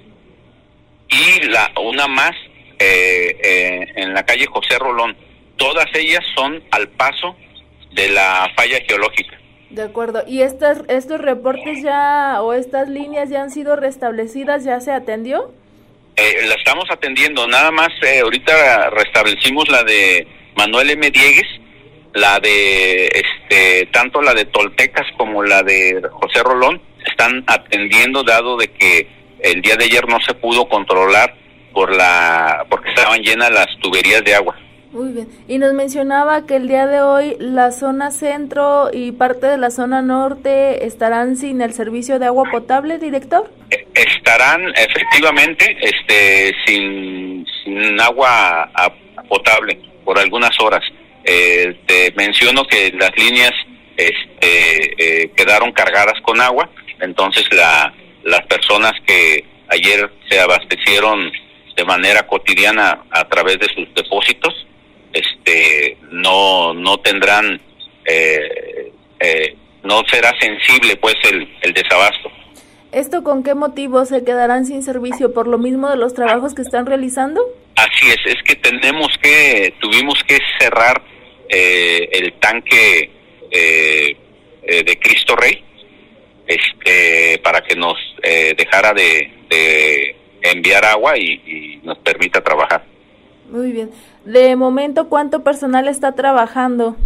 Speaker 11: y la una más eh, eh, en la calle José Rolón. Todas ellas son al paso de la falla geológica.
Speaker 4: De acuerdo. ¿Y estas, estos reportes ya o estas líneas ya han sido restablecidas? ¿Ya se atendió?
Speaker 11: Eh, la estamos atendiendo. Nada más eh, ahorita restablecimos la de Manuel M. Diegues, la de este tanto la de Toltecas como la de José Rolón están atendiendo, dado de que el día de ayer no se pudo controlar por la porque estaban llenas las tuberías de agua.
Speaker 4: Muy bien. Y nos mencionaba que el día de hoy la zona centro y parte de la zona norte estarán sin el servicio de agua potable, director.
Speaker 11: Estarán efectivamente este sin, sin agua potable por algunas horas. Eh, te menciono que las líneas este, eh, quedaron cargadas con agua, entonces la, las personas que ayer se abastecieron de manera cotidiana a través de sus depósitos, este, no no tendrán, eh, eh, no será sensible pues el, el desabasto.
Speaker 4: ¿Esto con qué motivo se quedarán sin servicio? ¿Por lo mismo de los trabajos que están realizando?
Speaker 11: Así es, es que tenemos que, tuvimos que cerrar eh, el tanque eh, eh, de Cristo Rey, este, para que nos eh, dejara de, de enviar agua y, y nos permita trabajar.
Speaker 4: Muy bien. De momento, ¿cuánto personal está trabajando?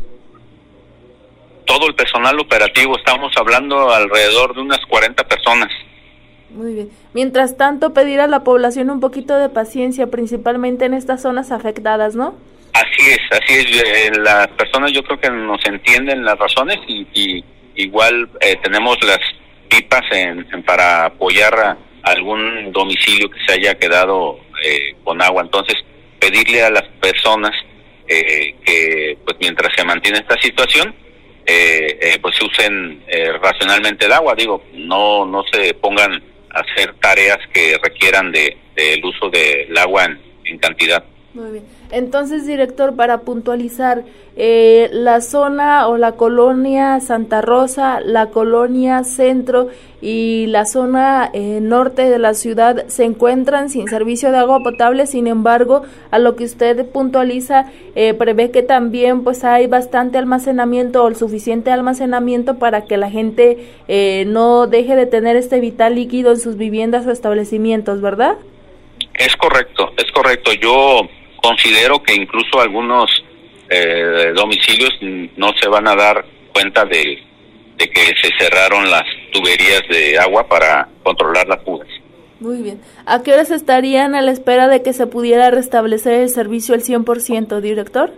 Speaker 11: Todo el personal operativo, estamos hablando alrededor de unas cuarenta personas.
Speaker 4: Muy bien. Mientras tanto, pedir a la población un poquito de paciencia, principalmente en estas zonas afectadas, ¿no?
Speaker 11: Así es, así es. Eh, las personas yo creo que nos entienden las razones y, y igual eh, tenemos las pipas en, en para apoyar a algún domicilio que se haya quedado eh, con agua. Entonces, pedirle a las personas eh, que pues mientras se mantiene esta situación eh, eh, pues usen eh, racionalmente el agua. Digo, no no se pongan a hacer tareas que requieran de del uso del agua en, en cantidad.
Speaker 4: Muy bien. Entonces, director, para puntualizar, eh, la zona o la colonia Santa Rosa, la colonia Centro y la zona eh, norte de la ciudad se encuentran sin servicio de agua potable. Sin embargo, a lo que usted puntualiza, eh, prevé que también pues hay bastante almacenamiento o el suficiente almacenamiento para que la gente eh, no deje de tener este vital líquido en sus viviendas o establecimientos, ¿verdad?
Speaker 11: Es correcto, es correcto. Yo considero que incluso algunos eh, domicilios no se van a dar cuenta de, de que se cerraron las tuberías de agua para controlar las fugas.
Speaker 4: Muy bien. ¿A qué horas estarían a la espera de que se pudiera restablecer el servicio al cien por ciento, director?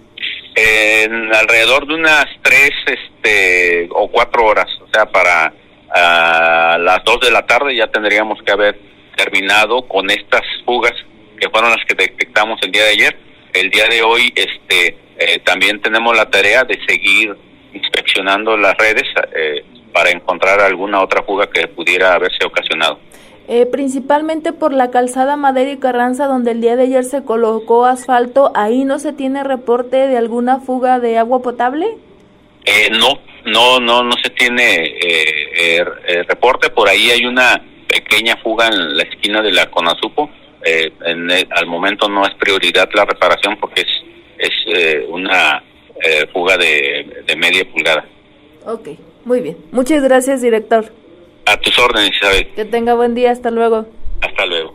Speaker 11: En alrededor de unas tres este, o cuatro horas. O sea, para uh, las dos de la tarde ya tendríamos que haber terminado con estas fugas que fueron las que detectamos el día de ayer. El día de hoy este eh, también tenemos la tarea de seguir inspeccionando las redes eh, para encontrar alguna otra fuga que pudiera haberse ocasionado.
Speaker 4: Eh, principalmente por la calzada Madero y Carranza, donde el día de ayer se colocó asfalto, ¿ahí no se tiene reporte de alguna fuga de agua potable?
Speaker 11: Eh, no, no, no, no se tiene eh, eh, eh, reporte. Por ahí hay una pequeña fuga en la esquina de la Conasupo. Eh, en el, al momento no es prioridad la reparación porque es es eh, una eh, fuga de, de media pulgada.
Speaker 4: Ok, muy bien. Muchas gracias, director.
Speaker 11: A tus órdenes, Isabel.
Speaker 4: Que tenga buen día. Hasta luego.
Speaker 11: Hasta luego.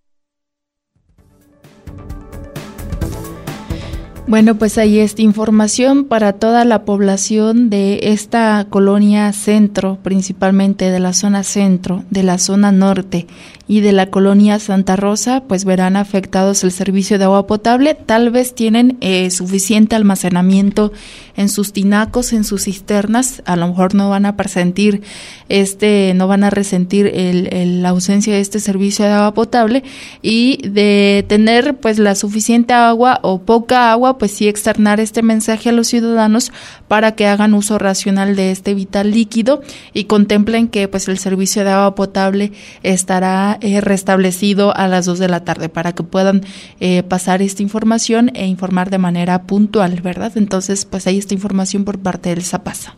Speaker 2: Bueno, pues ahí está información para toda la población de esta colonia centro, principalmente de la zona centro, de la zona norte y de la colonia Santa Rosa, pues verán afectados el servicio de agua potable. Tal vez tienen eh, suficiente almacenamiento en sus tinacos, en sus cisternas, a lo mejor no van a presentir este, no van a resentir el, el, la ausencia de este servicio de agua potable, y de tener pues la suficiente agua o poca agua, pues sí externar este mensaje a los ciudadanos para que hagan uso racional de este vital líquido y contemplen que pues el servicio de agua potable estará eh, restablecido a las dos de la tarde para que puedan eh, pasar esta información e informar de manera puntual, ¿verdad? Entonces, pues ahí está información por parte del Zapasa.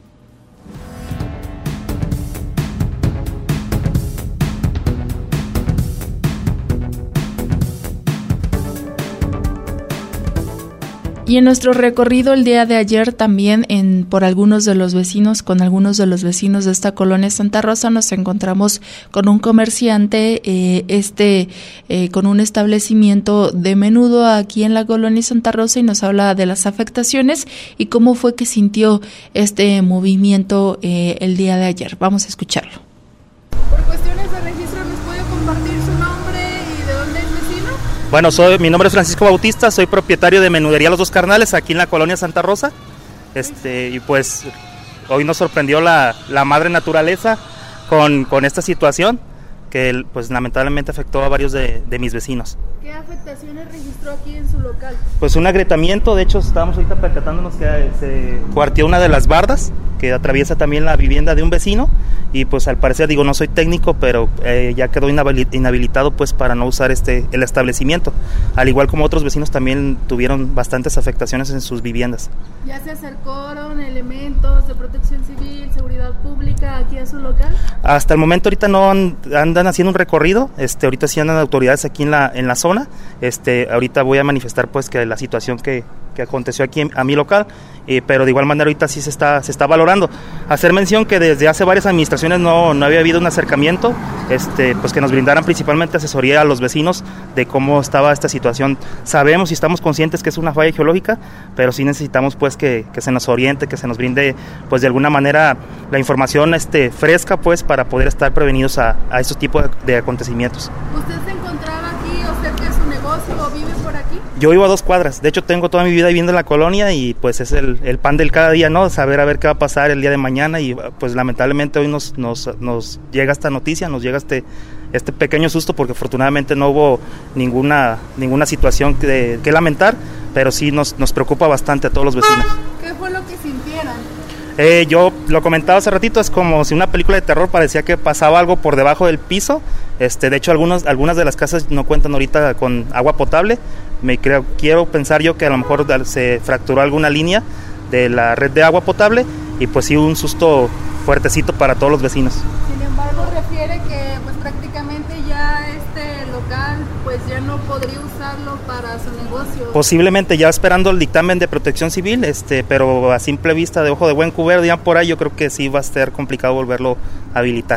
Speaker 2: Y en nuestro recorrido el día de ayer también en por algunos de los vecinos, con algunos de los vecinos de esta colonia Santa Rosa, nos encontramos con un comerciante, eh, este eh, con un establecimiento de menudo aquí en la colonia Santa Rosa, y nos habla de las afectaciones y cómo fue que sintió este movimiento eh, el día de ayer. Vamos a escucharlo.
Speaker 12: Por cuestiones de registro, ¿nos puede compartir su nombre y de dónde es vecino?
Speaker 13: Bueno, soy, mi nombre es Francisco Bautista, soy propietario de Menudería Los Dos Carnales aquí en la colonia Santa Rosa. Este, y pues hoy nos sorprendió la, la madre naturaleza con, con esta situación que pues lamentablemente afectó a varios de, de mis vecinos.
Speaker 12: ¿Qué afectaciones registró aquí en su local?
Speaker 13: Pues un agrietamiento, de hecho estábamos ahorita percatándonos que se cuarteó una de las bardas que atraviesa también la vivienda de un vecino y pues al parecer, digo, no soy técnico, pero eh, ya quedó inhabilitado pues para no usar este el establecimiento, al igual como otros vecinos también tuvieron bastantes afectaciones en sus viviendas.
Speaker 12: ¿Ya se acercaron elementos de protección civil, seguridad pública aquí a su local?
Speaker 13: Hasta el momento ahorita no andan haciendo un recorrido, este ahorita sí andan autoridades aquí en la en la zona. Este ahorita voy a manifestar pues que la situación que, que aconteció aquí en, a mi local, eh, pero de igual manera ahorita sí se está se está valorando. Hacer mención que desde hace varias administraciones no, no había habido un acercamiento, este pues que nos brindaran principalmente asesoría a los vecinos de cómo estaba esta situación. Sabemos y estamos conscientes que es una falla geológica, pero sí necesitamos pues que, que se nos oriente, que se nos brinde pues de alguna manera la información este fresca pues para poder estar prevenidos a, a estos tipos de, de acontecimientos.
Speaker 12: ¿Usted se encontraba aquí o cerca de su negocio o vive por aquí?
Speaker 13: Yo vivo a dos cuadras, de hecho tengo toda mi vida viviendo en la colonia y pues es el, el pan del cada día, ¿no? Saber a ver qué va a pasar el día de mañana y pues lamentablemente hoy nos, nos, nos llega esta noticia, nos llega este, este pequeño susto porque afortunadamente no hubo ninguna, ninguna situación que, que lamentar, pero sí nos, nos preocupa bastante a todos los vecinos.
Speaker 12: ¿Qué fue lo que sintieron?
Speaker 13: Eh, yo lo comentaba hace ratito, es como si una película de terror, parecía que pasaba algo por debajo del piso. Este, de hecho, algunos, algunas de las casas no cuentan ahorita con agua potable. Me creo, quiero pensar yo que a lo mejor se fracturó alguna línea de la red de agua potable y pues sí un susto fuertecito para todos los vecinos.
Speaker 12: Sin embargo, refiere que pues prácticamente ya este local pues ya no podría usarlo para su negocio.
Speaker 13: Posiblemente ya esperando el dictamen de Protección Civil, este, pero a simple vista de ojo de buen cubero ya por ahí yo creo que sí va a ser complicado volverlo a habilitar.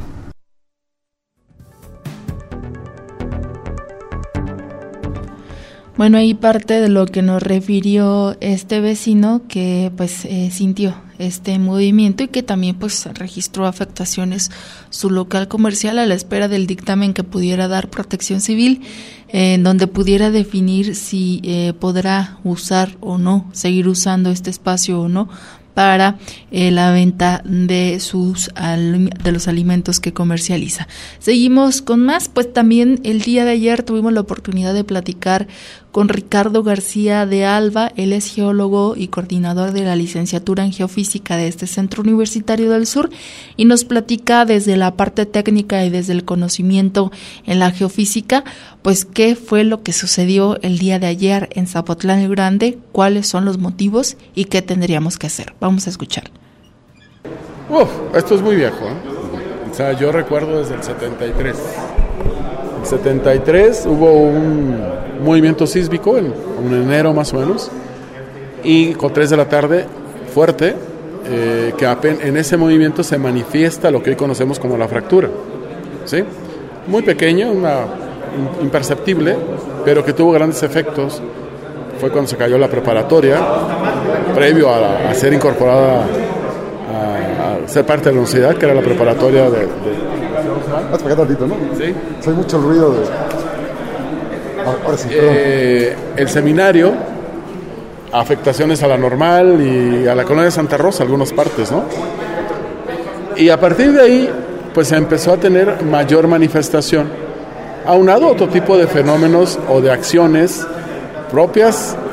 Speaker 2: Bueno, ahí parte de lo que nos refirió este vecino que pues eh, sintió este movimiento y que también pues registró afectaciones su local comercial a la espera del dictamen que pudiera dar Protección Civil, eh, en donde pudiera definir si eh, podrá usar o no, seguir usando este espacio o no para eh, la venta de sus de los alimentos que comercializa. Seguimos con más, pues también el día de ayer tuvimos la oportunidad de platicar con Ricardo García de Alba. Él es geólogo y coordinador de la licenciatura en geofísica de este Centro Universitario del Sur y nos platica desde la parte técnica y desde el conocimiento en la geofísica, pues qué fue lo que sucedió el día de ayer en Zapotlán el Grande, cuáles son los motivos y qué tendríamos que hacer. Vamos a escuchar.
Speaker 14: Uf, esto es muy viejo, ¿eh? O sea, yo recuerdo desde el setenta y tres. En el setenta y tres hubo un movimiento sísmico en, en enero más o menos y con tres de la tarde fuerte, eh, que apenas en ese movimiento se manifiesta lo que hoy conocemos como la fractura, ¿sí? Muy pequeño, una, imperceptible, pero que tuvo grandes efectos. Fue cuando se cayó la preparatoria, previo a, la, a ser incorporada a, a ser parte de la universidad, que era la preparatoria de... de...
Speaker 15: Vas para acá tantito, ¿no?
Speaker 14: Sí.
Speaker 15: Soy mucho el ruido de... Ahora sí,
Speaker 14: eh, el seminario, afectaciones a la Normal y a la colonia de Santa Rosa, algunas partes, ¿no? Y a partir de ahí, pues se empezó a tener mayor manifestación, aunado a otro tipo de fenómenos o de acciones propias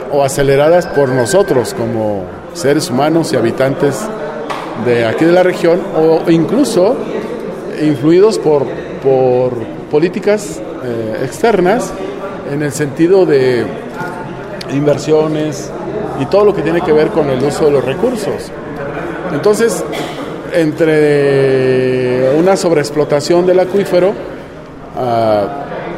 Speaker 14: o aceleradas por nosotros como seres humanos y habitantes de aquí de la región, o incluso influidos por, por políticas eh, externas en el sentido de inversiones y todo lo que tiene que ver con el uso de los recursos. Entonces, entre una sobreexplotación del acuífero uh,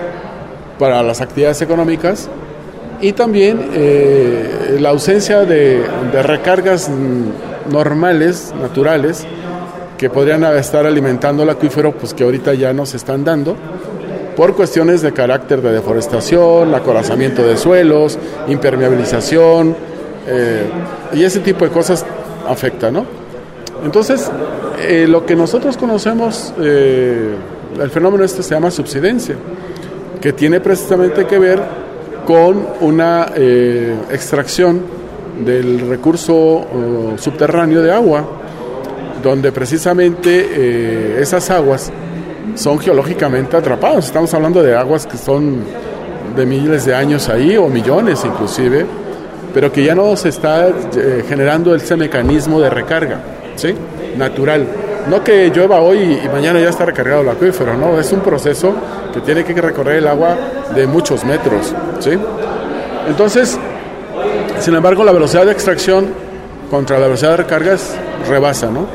Speaker 14: para las actividades económicas y también eh, la ausencia de, de recargas normales, naturales, que podrían estar alimentando el acuífero, pues que ahorita ya nos están dando, por cuestiones de carácter de deforestación, acorazamiento de suelos, impermeabilización, eh, y ese tipo de cosas afecta, ¿no? Entonces, eh, lo que nosotros conocemos, eh, el fenómeno este se llama subsidencia, que tiene precisamente que ver con una eh, extracción del recurso uh, subterráneo de agua, donde precisamente eh, esas aguas son geológicamente atrapadas. Estamos hablando de aguas que son de miles de años ahí, o millones inclusive, pero que ya no se está eh, generando ese mecanismo de recarga, ¿sí? Natural. No que llueva hoy y mañana ya está recargado el acuífero, no, es un proceso que tiene que recorrer el agua de muchos metros, ¿sí? Entonces, sin embargo, la velocidad de extracción contra la velocidad de recarga es, rebasa, ¿no?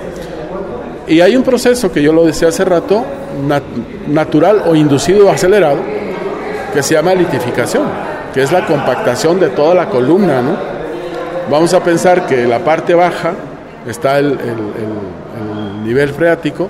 Speaker 14: Y hay un proceso que yo lo decía hace rato, nat- natural o inducido o acelerado, que se llama litificación, que es la compactación de toda la columna, ¿no? Vamos a pensar que la parte baja está el, el, el, el nivel freático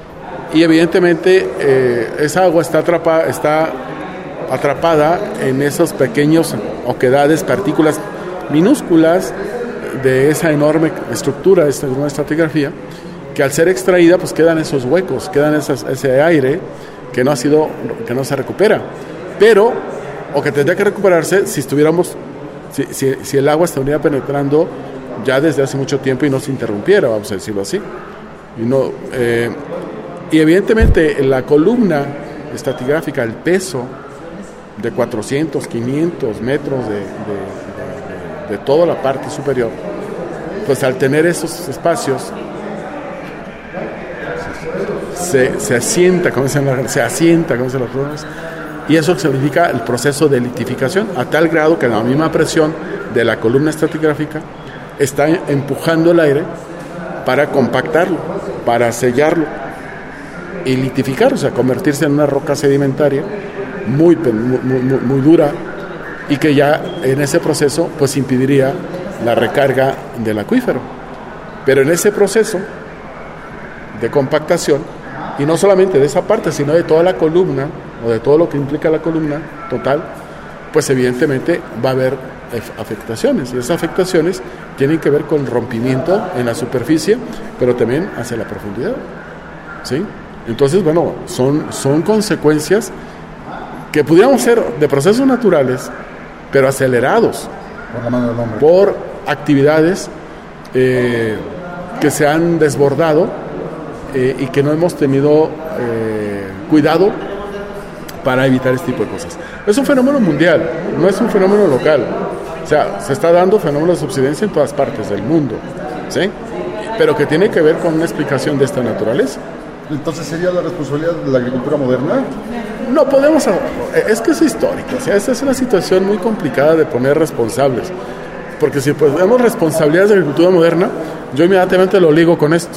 Speaker 14: y evidentemente eh, esa agua está atrapada, está atrapada en esos pequeños oquedades, partículas minúsculas de esa enorme estructura, de esta enorme estratigrafía, que al ser extraída pues quedan esos huecos, quedan esas, ese aire que no ha sido, que no se recupera, pero o que tendría que recuperarse si estuviéramos, si, si, si el agua estuviera penetrando ya desde hace mucho tiempo y no se interrumpiera, vamos a decirlo así. Y, no, eh, y evidentemente en la columna estratigráfica, el peso de cuatrocientos, quinientos metros de, de, de, de, de toda la parte superior, pues al tener esos espacios se, se asienta, como dicen las, se asienta, como dicen las personas, y eso significa el proceso de litificación, a tal grado que la misma presión de la columna estratigráfica está empujando el aire para compactarlo, para sellarlo y litificar, o sea, convertirse en una roca sedimentaria muy, muy, muy, muy dura, y que ya en ese proceso pues impediría la recarga del acuífero. Pero en ese proceso de compactación, y no solamente de esa parte, sino de toda la columna, o de todo lo que implica la columna total, pues evidentemente va a haber afectaciones, y esas afectaciones tienen que ver con rompimiento en la superficie, pero también hacia la profundidad, ¿sí? Entonces, bueno, son, son consecuencias que pudiéramos ser de procesos naturales, pero acelerados
Speaker 15: por, la mano del hombre.
Speaker 14: Por actividades eh, que se han desbordado eh, y que no hemos tenido eh, cuidado para evitar este tipo de cosas. Es un fenómeno mundial, no es un fenómeno local. O sea, se está dando fenómenos de subsidencia en todas partes del mundo, ¿sí? Pero que tiene que ver con una explicación de esta naturaleza.
Speaker 15: Entonces, ¿sería la responsabilidad de la agricultura moderna?
Speaker 14: No podemos, es que es histórico, o sea, esta es una situación muy complicada de poner responsables, porque si ponemos responsabilidades de agricultura moderna, yo inmediatamente lo ligo con esto.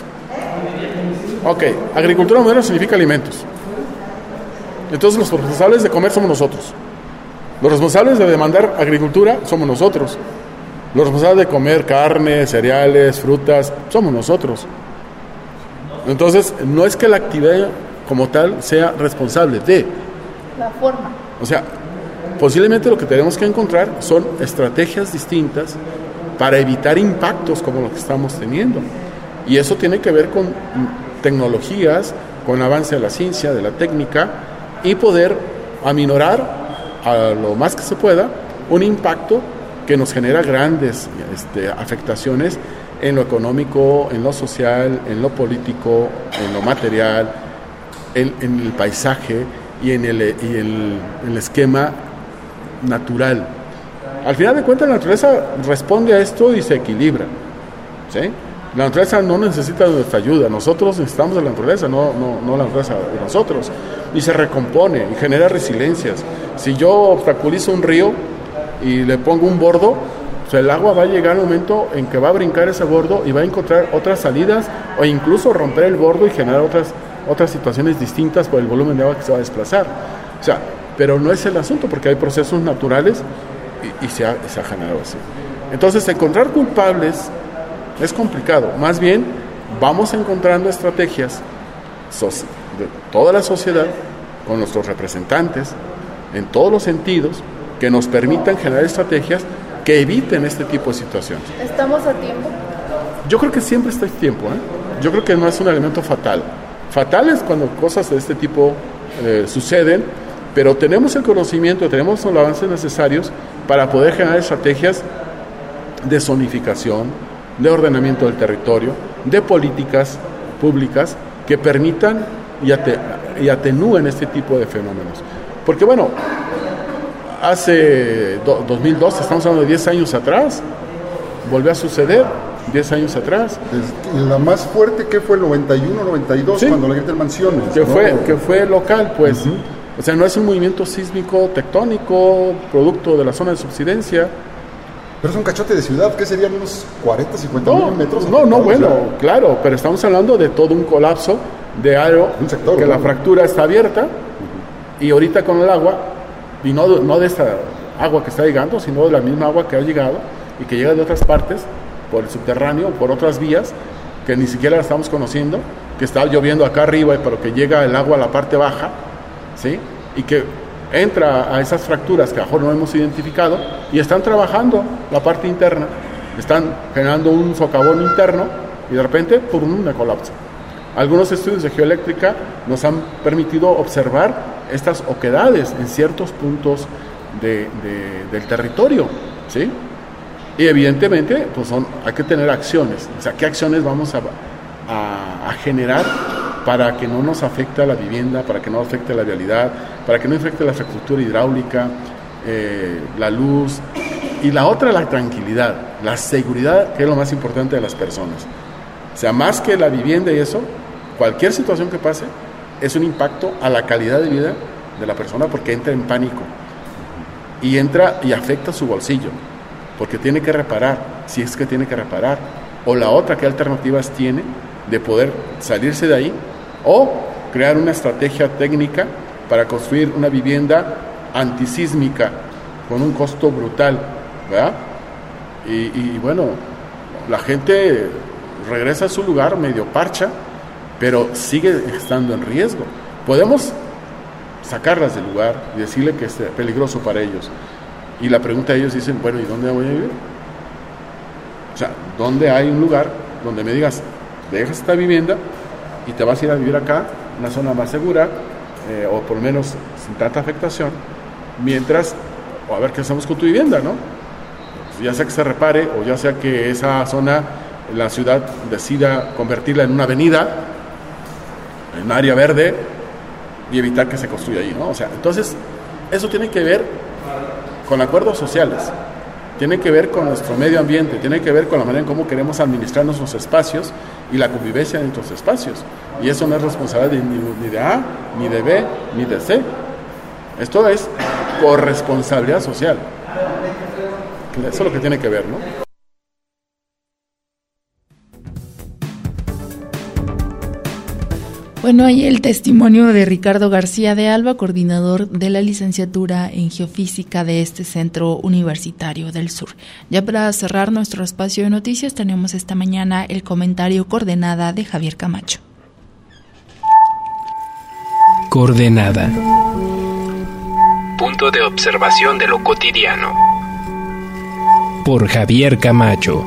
Speaker 14: Ok, agricultura moderna significa alimentos. Entonces los responsables de comer somos nosotros. Los responsables de demandar agricultura somos nosotros. Los responsables de comer carne, cereales, frutas, somos nosotros. Entonces, no es que la actividad como tal sea responsable de
Speaker 12: la forma.
Speaker 14: O sea, posiblemente lo que tenemos que encontrar son estrategias distintas para evitar impactos como los que estamos teniendo. Y eso tiene que ver con tecnologías, con avance de la ciencia, de la técnica, y poder aminorar a lo más que se pueda un impacto que nos genera grandes este, afectaciones en lo económico, en lo social, en lo político, en lo material, en, en el paisaje y en el, y el, el esquema natural. Al final de cuentas, la naturaleza responde a esto y se equilibra, ¿sí? La naturaleza no necesita de nuestra ayuda, nosotros necesitamos de la naturaleza, no, no, no la naturaleza de nosotros. Y se recompone y genera resiliencias. Si yo obstaculizo un río y le pongo un bordo, pues el agua va a llegar al momento en que va a brincar ese bordo y va a encontrar otras salidas o incluso romper el bordo y generar otras, otras situaciones distintas por el volumen de agua que se va a desplazar. O sea, pero no es el asunto porque hay procesos naturales y, y, se, ha, y se ha generado así. Entonces, encontrar culpables es complicado. Más bien, vamos encontrando estrategias de toda la sociedad, con nuestros representantes, en todos los sentidos, que nos permitan generar estrategias que eviten este tipo de situaciones.
Speaker 4: ¿Estamos a tiempo?
Speaker 14: Yo creo que siempre está a tiempo, ¿eh? Yo creo que no es un elemento fatal. Fatal es cuando cosas de este tipo eh, suceden, pero tenemos el conocimiento, tenemos los avances necesarios para poder generar estrategias de zonificación, de ordenamiento del territorio, de políticas públicas que permitan y, ate, y atenúen este tipo de fenómenos. Porque bueno, hace do, dos mil dos, estamos hablando de diez años atrás, volvió a suceder, diez años atrás.
Speaker 15: La más fuerte que fue el noventa y uno, noventa y dos, sí, cuando la gente Mansiones.
Speaker 14: Que,
Speaker 15: ¿no?
Speaker 14: fue, que fue local, pues. Uh-huh. O sea, no es un movimiento sísmico tectónico, producto de la zona de subsidencia.
Speaker 15: Pero es un cachote de ciudad, ¿qué serían unos cuarenta, cincuenta
Speaker 14: no,
Speaker 15: mil metros?
Speaker 14: No, no, bueno, sea, claro, pero estamos hablando de todo un colapso de algo, un sector, que ¿no? La fractura está abierta, uh-huh, y ahorita con el agua, y no, no de esta agua que está llegando, sino de la misma agua que ha llegado y que llega de otras partes, por el subterráneo, por otras vías, que ni siquiera la estamos conociendo, que está lloviendo acá arriba, pero que llega el agua a la parte baja, ¿sí? Y que entra a esas fracturas que a lo mejor no hemos identificado y están trabajando la parte interna, están generando un socavón interno y de repente, ¡pum!, me colapsa. Algunos estudios de geoeléctrica nos han permitido observar estas oquedades en ciertos puntos de, de, del territorio, ¿sí? Y evidentemente, pues son, hay que tener acciones. O sea, ¿qué acciones vamos a, a, a generar para que no nos afecte a la vivienda, para que no afecte a la vialidad, para que no afecte la infraestructura hidráulica, eh, la luz? Y la otra, la tranquilidad, la seguridad, que es lo más importante de las personas. O sea, más que la vivienda y eso, cualquier situación que pase es un impacto a la calidad de vida de la persona porque entra en pánico y entra y afecta su bolsillo, porque tiene que reparar, si es que tiene que reparar, o la otra, ¿qué alternativas tiene de poder salirse de ahí? O crear una estrategia técnica para construir una vivienda antisísmica con un costo brutal, ¿verdad? Y, y bueno, la gente regresa a su lugar medio parcha, pero sigue estando en riesgo. Podemos sacarlas del lugar y decirle que es peligroso para ellos. Y la pregunta de ellos dicen, bueno, ¿y dónde voy a vivir? O sea, ¿dónde hay un lugar donde me digas, dejas esta vivienda y te vas a ir a vivir acá, una zona más segura, eh, o por lo menos sin tanta afectación, mientras, o a ver qué hacemos con tu vivienda, ¿no? Pues ya sea que se repare, o ya sea que esa zona, la ciudad decida convertirla en una avenida, en un área verde, y evitar que se construya ahí, ¿no? O sea, entonces, eso tiene que ver con acuerdos sociales, tiene que ver con nuestro medio ambiente, tiene que ver con la manera en cómo queremos administrar nuestros espacios y la convivencia en nuestros espacios. Y eso no es responsabilidad de, ni, ni de A, ni de B, ni de C. Esto es corresponsabilidad social. Eso es lo que tiene que ver, ¿no?
Speaker 2: Bueno, ahí el testimonio de Ricardo García de Alba, coordinador de la licenciatura en Geofísica de este Centro Universitario del Sur. Ya para cerrar nuestro espacio de noticias, tenemos esta mañana el comentario Coordenada de Javier Camacho.
Speaker 16: Coordenada. Punto de observación de lo cotidiano. Por Javier Camacho.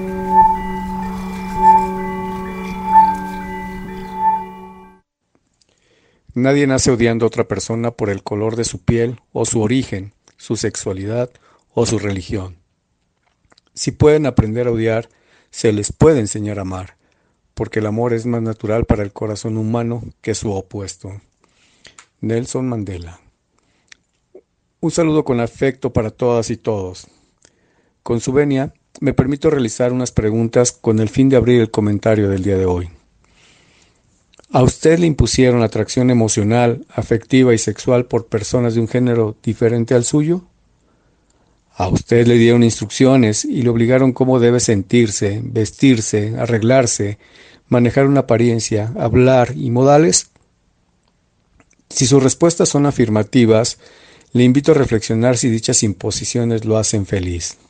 Speaker 17: Nadie nace odiando a otra persona por el color de su piel o su origen, su sexualidad o su religión. Si pueden aprender a odiar, se les puede enseñar a amar, porque el amor es más natural para el corazón humano que su opuesto. Nelson Mandela. Un saludo con afecto para todas y todos. Con su venia, me permito realizar unas preguntas con el fin de abrir el comentario del día de hoy. ¿A usted le impusieron atracción emocional, afectiva y sexual por personas de un género diferente al suyo? ¿A usted le dieron instrucciones y le obligaron cómo debe sentirse, vestirse, arreglarse, manejar una apariencia, hablar y modales? Si sus respuestas son afirmativas, le invito a reflexionar si dichas imposiciones lo hacen feliz.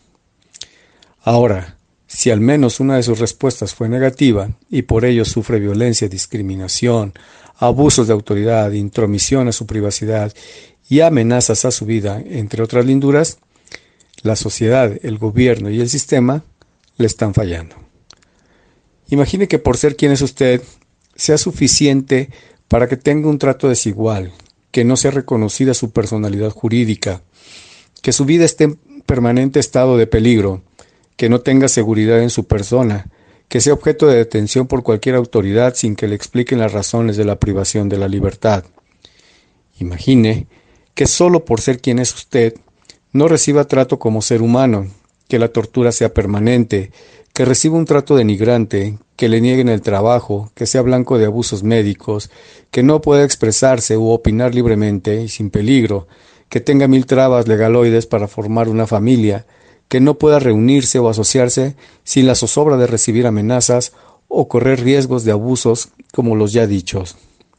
Speaker 17: Ahora, si al menos una de sus respuestas fue negativa y por ello sufre violencia, discriminación, abusos de autoridad, intromisión a su privacidad y amenazas a su vida, entre otras linduras, la sociedad, el gobierno y el sistema le están fallando. Imagine que por ser quien es usted, sea suficiente para que tenga un trato desigual, que no sea reconocida su personalidad jurídica, que su vida esté en permanente estado de peligro, que no tenga seguridad en su persona, que sea objeto de detención por cualquier autoridad sin que le expliquen las razones de la privación de la libertad. Imagine que solo por ser quien es usted, no reciba trato como ser humano, que la tortura sea permanente, que reciba un trato denigrante, que le nieguen el trabajo, que sea blanco de abusos médicos, que no pueda expresarse u opinar libremente y sin peligro, que tenga mil trabas legaloides para formar una familia, que no pueda reunirse o asociarse sin la zozobra de recibir amenazas o correr riesgos de abusos como los ya dichos.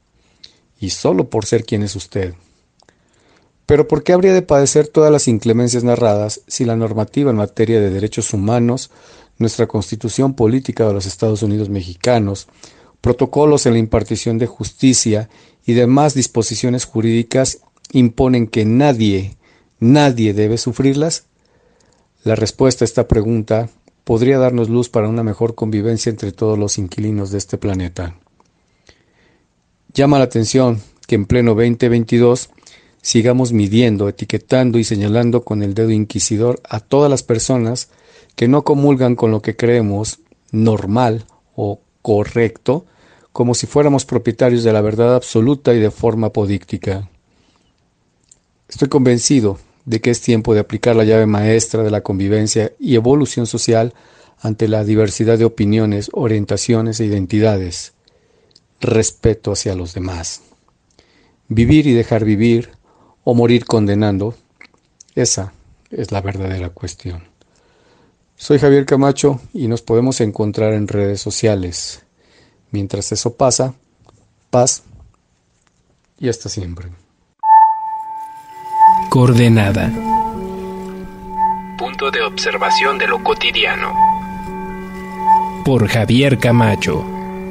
Speaker 17: Y solo por ser quien es usted. Pero ¿por qué habría de padecer todas las inclemencias narradas si la normativa en materia de derechos humanos, nuestra Constitución Política de los Estados Unidos Mexicanos, protocolos en la impartición de justicia y demás disposiciones jurídicas imponen que nadie, nadie debe sufrirlas? La respuesta a esta pregunta podría darnos luz para una mejor convivencia entre todos los inquilinos de este planeta. Llama la atención que en pleno veinte veintidós sigamos midiendo, etiquetando y señalando con el dedo inquisidor a todas las personas que no comulgan con lo que creemos normal o correcto, como si fuéramos propietarios de la verdad absoluta y de forma apodíctica. Estoy convencido de que es tiempo de aplicar la llave maestra de la convivencia y evolución social ante la diversidad de opiniones, orientaciones e identidades. Respeto hacia los demás. Vivir y dejar vivir, o morir condenando, esa es la verdadera cuestión. Soy Javier Camacho y nos podemos encontrar en redes sociales. Mientras eso pasa, paz y hasta siempre.
Speaker 16: Coordenada. Punto de observación de lo cotidiano. Por Javier Camacho.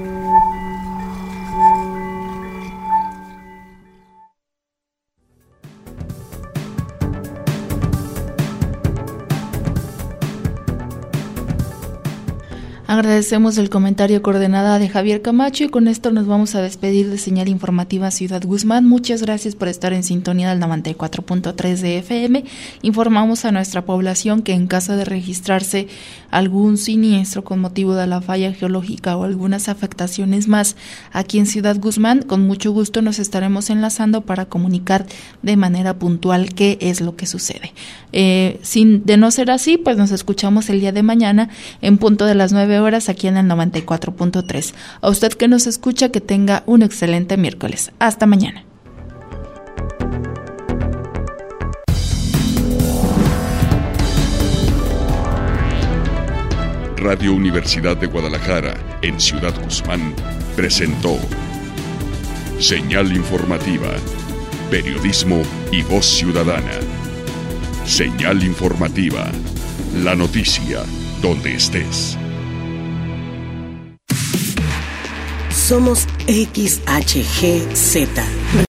Speaker 2: Agradecemos el comentario Coordenada de Javier Camacho y con esto nos vamos a despedir de Señal Informativa Ciudad Guzmán. Muchas gracias por estar en sintonía del noventa y cuatro punto tres de F M. Informamos a nuestra población que en caso de registrarse algún siniestro con motivo de la falla geológica o algunas afectaciones más aquí en Ciudad Guzmán, con mucho gusto nos estaremos enlazando para comunicar de manera puntual qué es lo que sucede. Eh, sin de no ser así, pues nos escuchamos el día de mañana en punto de las nueve horas aquí en el noventa y cuatro punto tres. A usted que nos escucha, que tenga un excelente miércoles. Hasta mañana.
Speaker 1: Radio Universidad de Guadalajara, en Ciudad Guzmán, presentó Señal Informativa, periodismo y voz ciudadana. Señal Informativa, la noticia donde estés.
Speaker 18: Somos X H G Z.